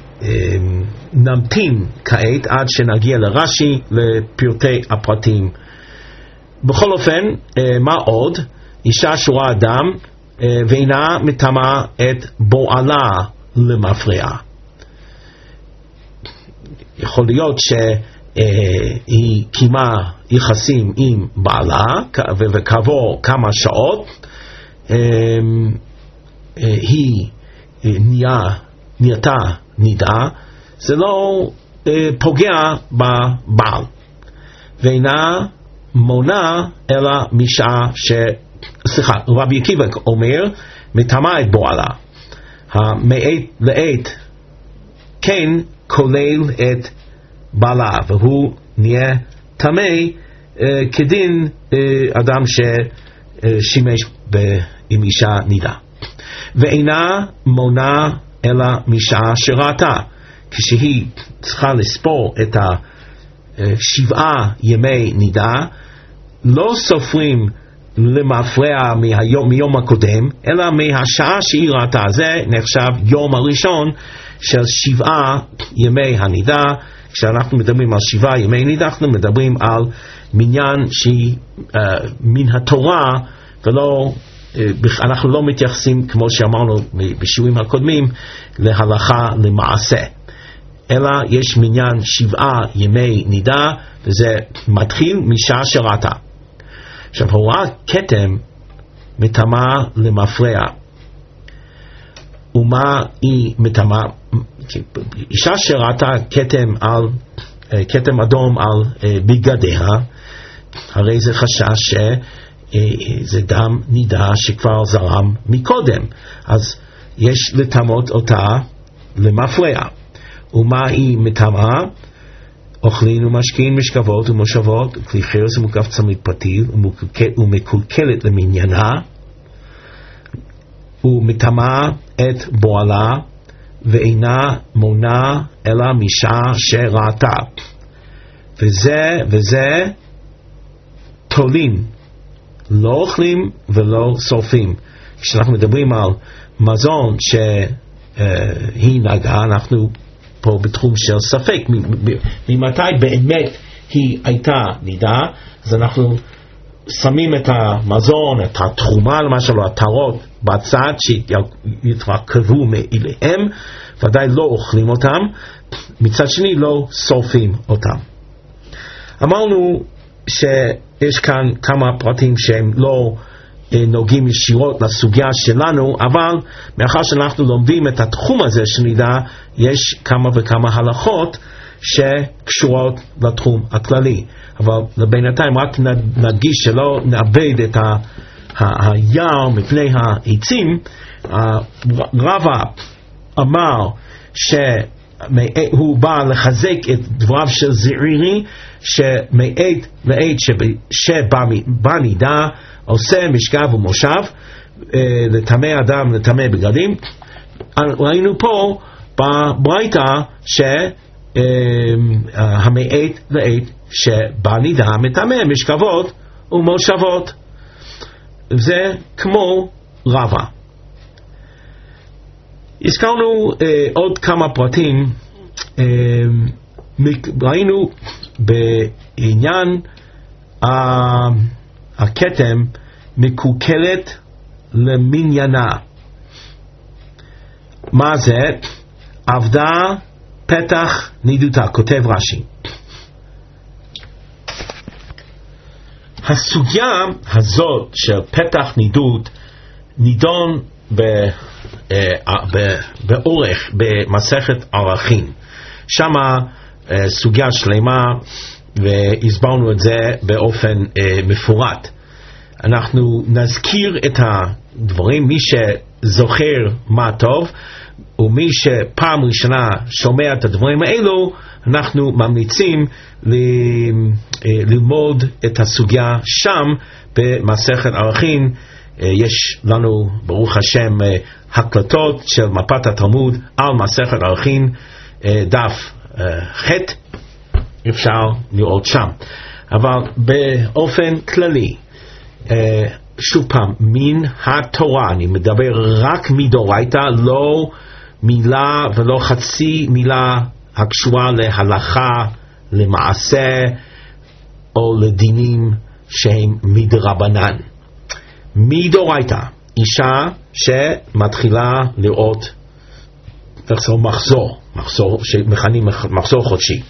נמתין כעת עד שנגיע לרש"י לפרטי הפרטים. בכל אופן, מה עוד? אישה שורה אדם ואינה מטמאה את בועלה למפרע. יכול להיות שהיא קיימה יחסים עם בעלה וכעבור כמה שעות היא נהייתה נידה, זה לא פוגע בבעל ואינה מונה אלא משעה רבי עקיבא אומר מטמאה את בועלה, המעת לעת כן כולל את בעלה, והוא נהיה טמא כדין אדם ששימש עם אישה נידה. ואינה מונה אלא משעה שראתה, כשהיא צריכה לספור את 7 ימי נידה, לא סופרים למפרע מיום הקודם, אלא מהשעה שהיא ראתה. זה נחשב יום הראשון של 7 ימי הנידה. כשאנחנו מדברים על 7 ימי נידה, אנחנו מדברים על מניין שהיא מן התורה, ולא, אנחנו לא מתייחסים, כמו שאמרנו בשיעורים הקודמים, להלכה למעשה, אלא יש מניין 7 ימי נידה, וזה מתחיל משעה שראתה. עכשיו, הוראה כתם מטמאה למפרע. ומה היא מטמאה? אישה שראתה כתם אדום על בגדיה, הרי זה חשש שזה דם נידה שכבר זרם מקודם, אז יש לטמאות אותה למפרע. ומה היא מטמאה? אוכלים ומשקים משכבות ומושבות, כלי חרס ומוקף צמיד פתיל, ומקולקלת למניינה, ומטמאה את בועלה, ואינה מונה אלא משעה שראתה. וזה תולים, לא אוכלים ולא שורפים. כשאנחנו מדברים על מזון שהיא נגעה, אנחנו פה בתחום של ספק, ממתי באמת היא הייתה נידה, אז אנחנו שמים את המזון, את התרומה למשל, או הטהרות בצד שיתרקבו מאליהם, ודאי לא אוכלים אותם, מצד שני לא שורפים אותם. אמרנו שיש כאן כמה פרטים שהם לא נוגעים ישירות לסוגיה שלנו, אבל מאחר שאנחנו לומדים את התחום הזה של נידה, יש כמה וכמה הלכות שקשורות לתחום הכללי. אבל לבינתיים רק נדגיש שלא נאבד את היער מפני העצים. רבא אמר שהוא בא לחזק את דבריו של זעירי, שמעת לעת שבא נידה עושה משכב ומושב, לטמא אדם לטמא בגדים. ראינו פה בברייתא שהמעת לעת שבא נידה מטמא משכבות ומושבות. זה כמו רבא. הזכרנו עוד כמה פרטים. ראינו בעניין הכתם מקולקלת למניינה. מה זה? עבדה פתח נידותה, כותב רש"י. הסוגיה הזאת של פתח נידות נידון באורך במסכת ערכין. שמה סוגיה שלמה, והסברנו את זה באופן מפורט. אנחנו נזכיר את הדברים, מי שזוכר מה טוב, ומי שפעם ראשונה שומע את הדברים האלו, אנחנו ממליצים ללמוד את הסוגיה שם במסכת ערכין. יש לנו ברוך השם הקלטות של מפת התלמוד על מסכת ערכין, דף ח', אפשר לראות שם. אבל באופן כללי, שוב פעם, מן התורה, אני מדבר רק מדאורייתא, לא מילה ולא חצי מילה הקשורה להלכה, למעשה או לדינים שהם מדרבנן. מדאורייתא, אישה שמתחילה לראות מחזור שמכנים מחזור חודשי.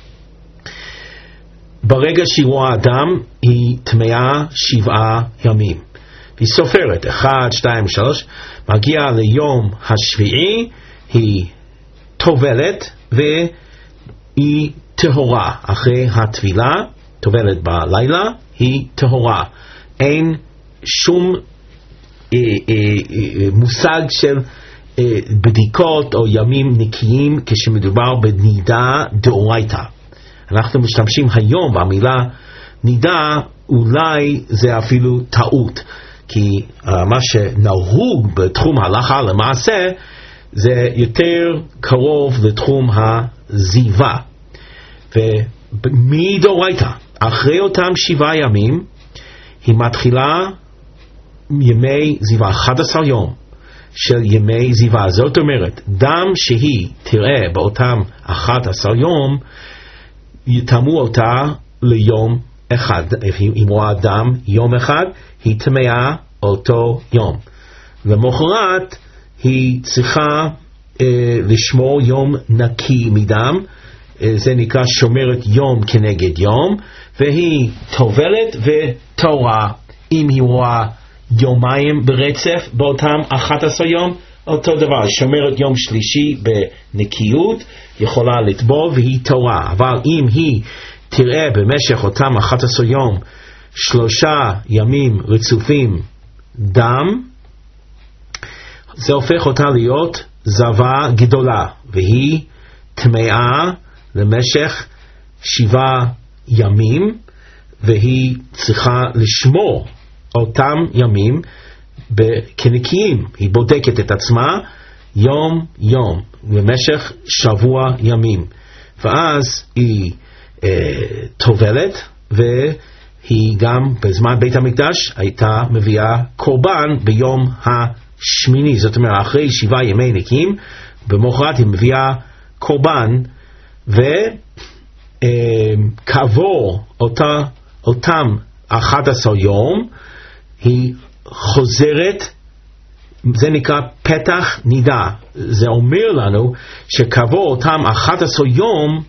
ברגע שהיא רואה אדם, היא טמאה 7 ימים. היא סופרת, 1, 2, 3, מגיעה ליום השביעי, היא טובלת והיא טהורה. אחרי הטבילה, טובלת בלילה, היא טהורה. אין שום מושג של בדיקות או ימים נקיים כשמדובר בנידה דאורייתא. אנחנו משתמשים היום במילה נידה, אולי זה אפילו טעות, כי מה שנהוג בתחום ההלכה למעשה זה יותר קרוב לתחום הזיווה. ומדאורייתא, אחרי אותם 7 ימים, היא מתחילה ימי זיווה, 11 יום של ימי זיווה. זאת אומרת, דם שהיא תראה באותם 11 יום, יטמאו אותה ליום אחד. אם רואה דם יום אחד, היא טמאה אותו יום. למחרת היא צריכה לשמור יום נקי מדם, זה נקרא שומרת יום כנגד יום, והיא טובלת וטהורה. אם היא רואה יומיים ברצף באותם 11 יום, אותו דבר, שומרת יום שלישי בנקיות, יכולה לטבול והיא טהורה. אבל אם היא תראה במשך אותם 11 יום 3 ימים רצופים דם, זה הופך אותה להיות זבה גדולה, והיא טמאה למשך 7 ימים, והיא צריכה לשמור אותם ימים כנקיים. היא בודקת את עצמה יום יום במשך 7 ימים, ואז היא טובלת, והיא גם בזמן בית המקדש הייתה מביאה קורבן ביום השמיני. זאת אומרת, אחרי 7 ימי נקיים, במחרת היא מביאה קורבן, וכעבור אותם 11 יום היא חוזרת. זה נקרא פתח נידה. זה אומר לנו שכעבור אותם 11 יום,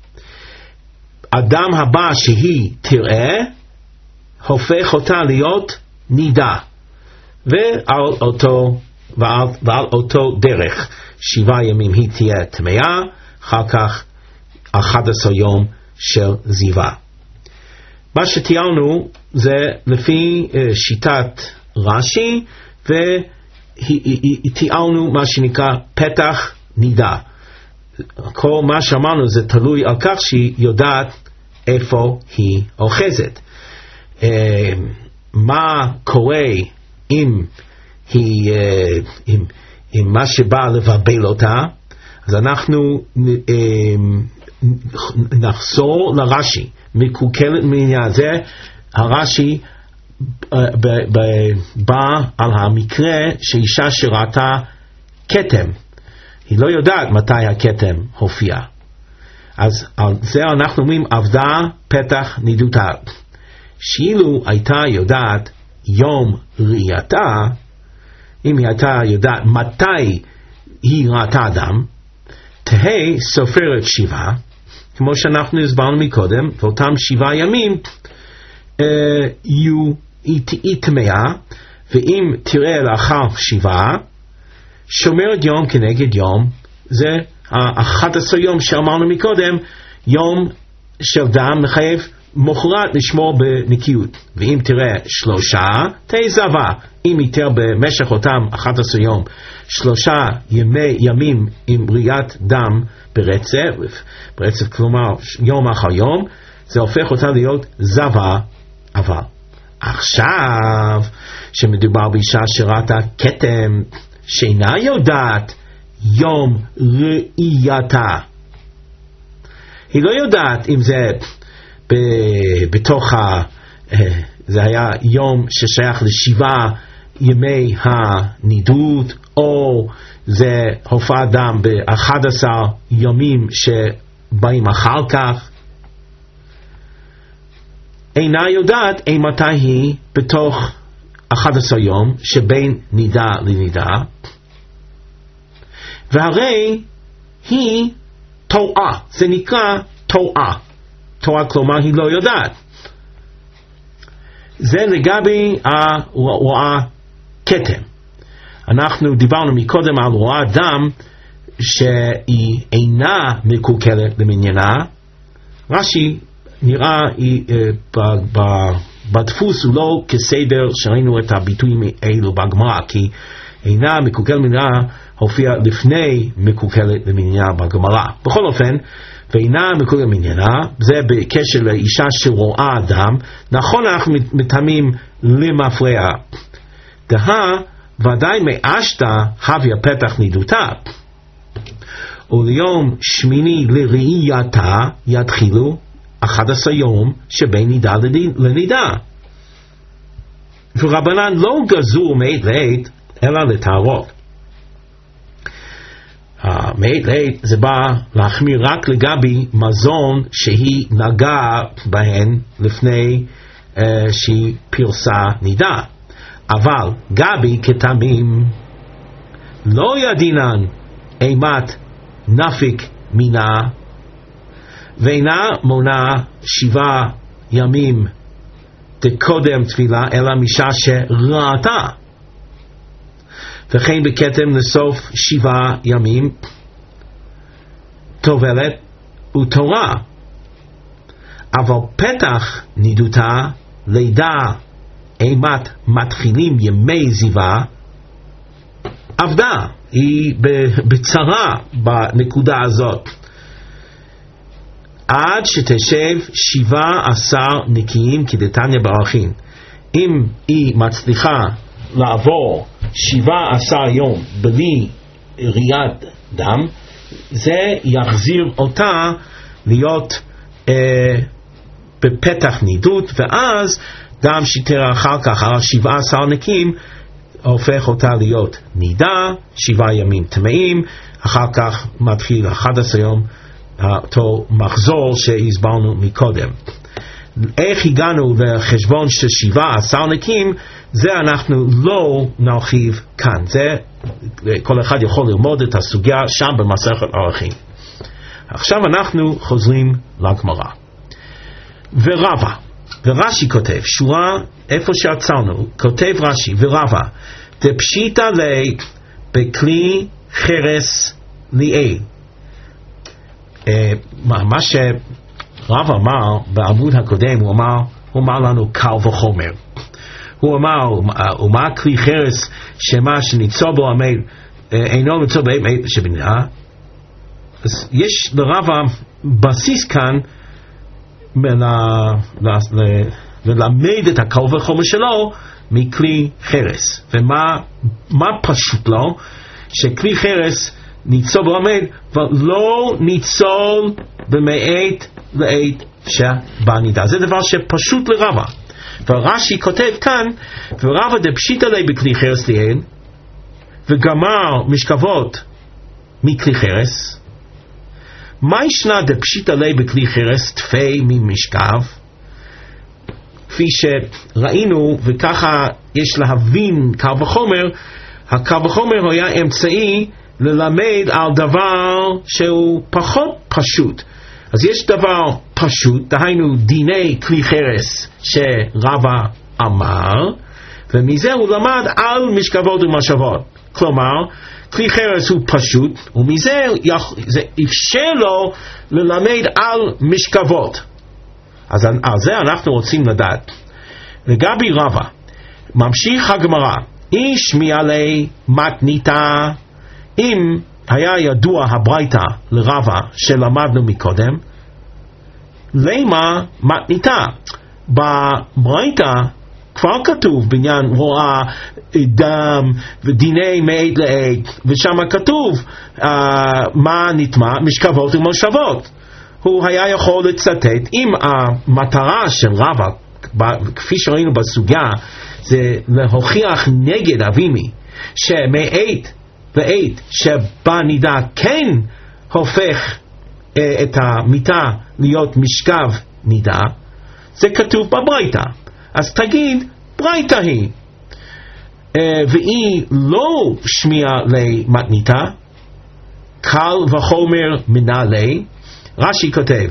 אדם הבא שהיא תראה הופך אותה להיות נידה, ועל אותו דרך 7 ימים היא תהיה טמאה, אחר כך 11 יום של זיווה. מה שתיארנו זה לפי שיטת רש"י, ותיארנו מה שנקרא פתח נידה. כל מה שאמרנו זה תלוי על כך שהיא יודעת איפה היא אוחזת. מה קורה אם מה שבא לבבל אותה? אז אנחנו נחזור לרש"י. מקוקלת מעניין זה, הרש"י בא על המקרה שאישה שראתה כתם, היא לא יודעת מתי הכתם הופיע. אז על זה אנחנו אומרים עבדה פתח נידותה. שאילו הייתה יודעת יום ראייתה, אם היא הייתה יודעת מתי היא ראתה אדם, תהי סופרת 7, כמו שאנחנו הסברנו מקודם, ואותם 7 ימים היא טמאה, ואם תראה לאחר 7, שומרת יום כנגד יום. זה 11 יום שאמרנו מקודם, יום של דם מחייב מחרת לשמור בנקיות. ואם תראה 3, תהי זבה. אם היא תראה במשך אותם 11 יום 3 ימים עם ראיית דם ברצף, כלומר יום אחר יום, זה הופך אותה להיות זבה. אבל עכשיו שמדובר באישה שראתה כתם שאינה יודעת יום ראייתה, היא לא יודעת אם זה בתוך זה היה יום ששייך לשבעה ימי הנידות, או זה הופעת דם ב11 ימים שבאים אחר כך. אינה יודעת מתי היא בתוך 11 יום שבין נידה לנידה, והרי היא טועה, זה נקרא טועה. טועה כלומר היא לא יודעת. זה לגבי רואה כתם. אנחנו דיברנו מקודם על רואה דם שהיא אינה מקולקלת למניינה. רש"י נראה בדפוס הוא לא כסדר שראינו את הביטויים האלו בגמרא, כי אינה מקולקלת למניינה הופיע לפני מקולקלת למניינה בגמרא. בכל אופן, ואינה מקולקלת למניינה, זה בקשר לאישה שרואה דם. נכון, אנחנו מתאמים למפרע. ודאי מאשתה הביא פתח נידותה, וליום שמיני לראייתה יתחילו 11 יום שבין נידה לנידה. ורבנן לא גזרו מעת לעת אלא לטהרות. מעת לעת זה בא להחמיר רק לגבי מזון שהיא נגעה בהן לפני שהיא פרסה נידה. אבל גבי כתמים לא ידינן אימת נפיק מינה, ואינה מונה 7 ימים תקודם תפילה אלא משעה שראתה. וכן בכתם לסוף 7 ימים טובלת ותורה. אבל פתח נידותה לידה אימת מתחילים ימי זיווה עבדה, היא בצרה בנקודה הזאת, עד שתשב 17 נקיים כדתניא בערכין. אם היא מצליחה לעבור 17 יום בלי ראיית דם, זה יחזיר אותה להיות בפתח נידות, ואז דם שתראה אחר כך על 17 נקיים הופך אותה להיות נידה, 7 ימים טמאים, אחר כך מתחיל 11 יום אותו מחזור שהסברנו מקודם. איך הגענו לחשבון של 17 נקיים, זה אנחנו לא נרחיב כאן. זה כל אחד יכול ללמוד את הסוגיה שם במסכת ערכין. עכשיו אנחנו חוזרים לגמרא. ורבא, ורש"י כותב, שורה איפה שעצרנו, כותב רש"י ורבא, דפשיטא ליה בכלי חרס ליעיל. מה שרב אמר בעמוד הקודם, הוא אמר לנו קל וחומר. הוא אמר, ומה כלי חרס שמה שניצור בו עמד אינו ניצור בו שבנאה. אז יש לרב בסיס כאן ללמד את הקל וחומר שלו מכלי חרס. ומה פשוט לו? שכלי חרס ניצול בעמד, ולא ניצול במעת לעת שבנידה. זה דבר שפשוט לרבא. ורש"י כותב כאן, ורבא דפשיטא ליה בכלי חרס ליעיל, וגמר משכבות מכלי חרס. מה ישנה דפשיטא ליה בכלי חרס תפי ממשכב? כפי שראינו, וככה יש להבין קל וחומר, הקל וחומר היה אמצעי ללמד על דבר שהוא פחות פשוט. אז יש דבר פשוט, דהיינו דיני כלי חרס שרבא אמר, ומזה הוא למד על משכבות ומשאבות. כלומר, כלי חרס הוא פשוט, ומזה זה אפשר לו ללמד על משכבות. אז על זה אנחנו רוצים לדעת. לגבי רבא, ממשיך הגמרא, איש מעלי מתניתא. אם היה ידוע הברייתא לרבא שלמדנו מקודם, למה מתניתא? בברייתא כבר כתוב בעניין רואה דם ודיני מעת לעת, ושם כתוב מה נטמע, משכבות ומושבות. הוא היה יכול לצטט, אם המטרה של רבא כפי שראינו בסוגיה, זה להוכיח נגד אבימי, שמעת לעת שבה נידה כן הופך את המיטה להיות משכב נידה, זה כתוב בברייתא. אז תגיד, ברייתא היא, והיא לא שמיע למתניתה, קל וחומר מנהלי, רש"י כותב,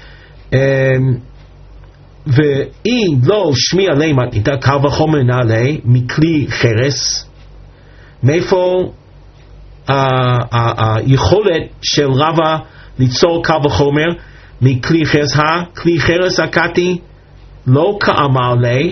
והיא לא שמיע למתניתה, קל וחומר מנהלי, מכלי חרס. מאיפה היכולת של רבא ליצור קל וחומר מכלי חרס? כלי חרס הקטי לא כאמר לי.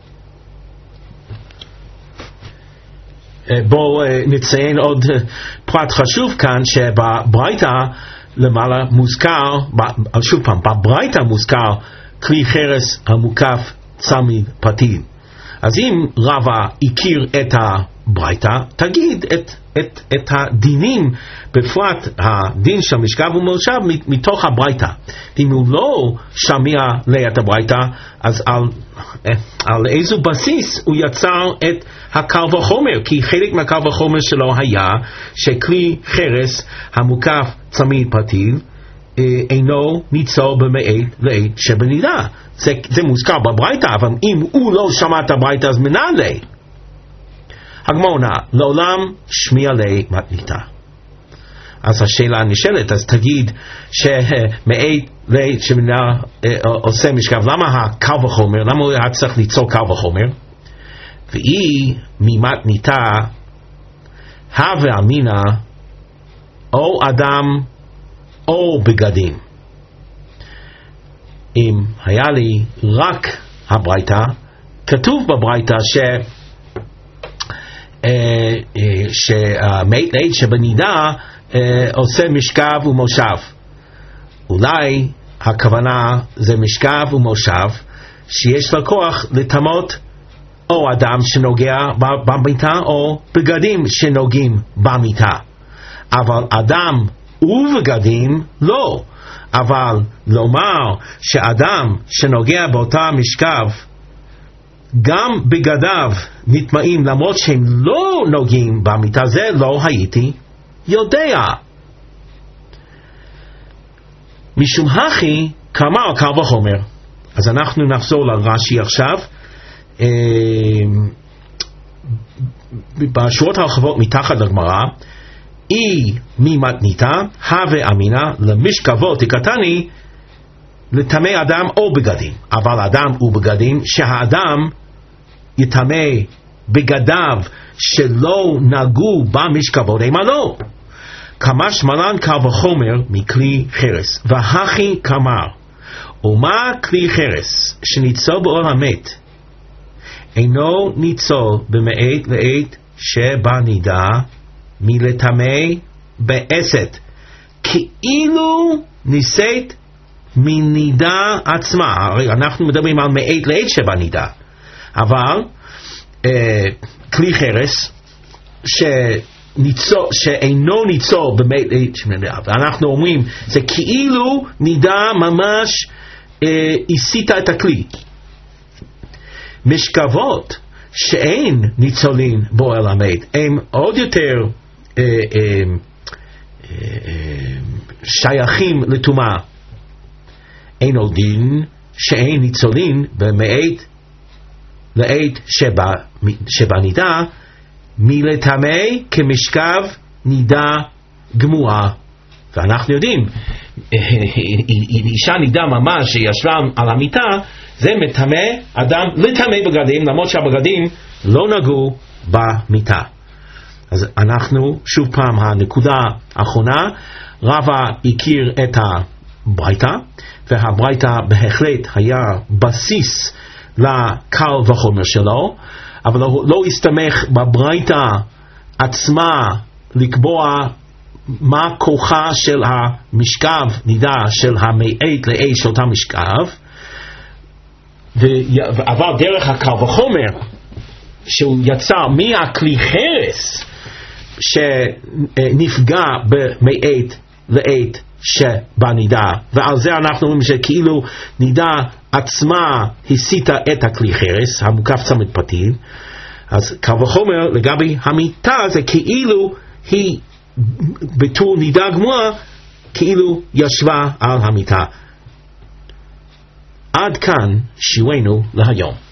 בואו נציין עוד פרט חשוב כאן, שבברייתא למעלה מוזכר, שוב פעם, בברייתא מוזכר כלי חרס המוקף צמיד פתיל. אז אם רבא הכיר את הברייתא, תגיד את הדינים, בפרט הדין של משכב ומושב, מתוך הברייתא. אם הוא לא שמיע את הברייתא, אז על איזו בסיס הוא יצר את הקל וחומר? כי חלק מהקל וחומר שלו היה שכלי חרס המוקף צמיד פתיל אינו ניצור במעת לעת שבנידה. זה מוזכר בברייתא, אבל אם הוא לא שמע את הברייתא, אז מנהלי. הגמרא, לעולם שמיע למתניתה. אז השאלה נשאלת, אז תגיד שמעת לעת שבנידה עושה משכב, למה הקל וחומר, למה הוא היה צריך ליצור קל וחומר? והיא ממתניתה הווה אמינא או אדם או בגדים. אם היה לי רק הברייתא, כתוב בברייתא שמעת לעת שבנידה עושה משכב ומושב. אולי הכוונה זה משכב ומושב שיש לה כוח לטמות או אדם שנוגע במיטה או בגדים שנוגעים במיטה. אבל אדם ובגדים לא. אבל לומר שאדם שנוגע באותה משכב גם בגדיו נטמעים למרות שהם לא נוגעים במיטה, זה לא הייתי יודע. משום הכי כאמר קל וחומר. אז אנחנו נחזור לרש"י עכשיו. בשורות הרחבות מתחת לגמרא, אי ממתניתה הווה אמינא למשכבו תקתני לטמא אדם או בגדים. אבל אדם ובגדים, שהאדם יטמא בגדיו שלא נגעו במשכבו, דהמה לא. כמשמע לן קל וחומר מכלי חרס. והכי כאמר, ומה כלי חרס שניצור באור המת אינו ניצור במעת לעת שבה נידה מלטמא בעשת, כאילו ניסית מנידה עצמה. הרי אנחנו מדברים על מעת לעת שבה נידה, אבל כלי חרס שאינו ניצור במעת לעת שבה נידה, ואנחנו אומרים זה כאילו נידה ממש הסיטה את הכלי. משכבות שאין ניצולין בו אל המת הם עוד יותר שייכים לטומאה. אין עוד דין שאין ניצולין במעת לעת שבה נידה מלטמא כמשכב נידה גמורה. ואנחנו יודעים, אישה נידה ממש שישבה על המיטה, זה מטמא אדם לטמא בגדים, למרות שהבגדים לא נגעו במיטה. אז אנחנו, שוב פעם, הנקודה האחרונה, רבא הכיר את הברייתא, והברייתא בהחלט היה בסיס לקל וחומר שלו, אבל לא הסתמך בברייתא עצמה לקבוע מה כוחה של המשכב נידה של המעת לעת של אותה משכב, אבל דרך הקל וחומר שהוא יצר מהכלי חרס שנפגע במעת לעת שבנידה, ועל זה אנחנו אומרים שכאילו נידה עצמה הסיטה את הכלי חרס המוקף צמד פתיל. אז קל וחומר לגבי המיטה זה כאילו היא בתור נידה גמורה כאילו ישבה על המיטה. עד כאן שיעורנו להיום.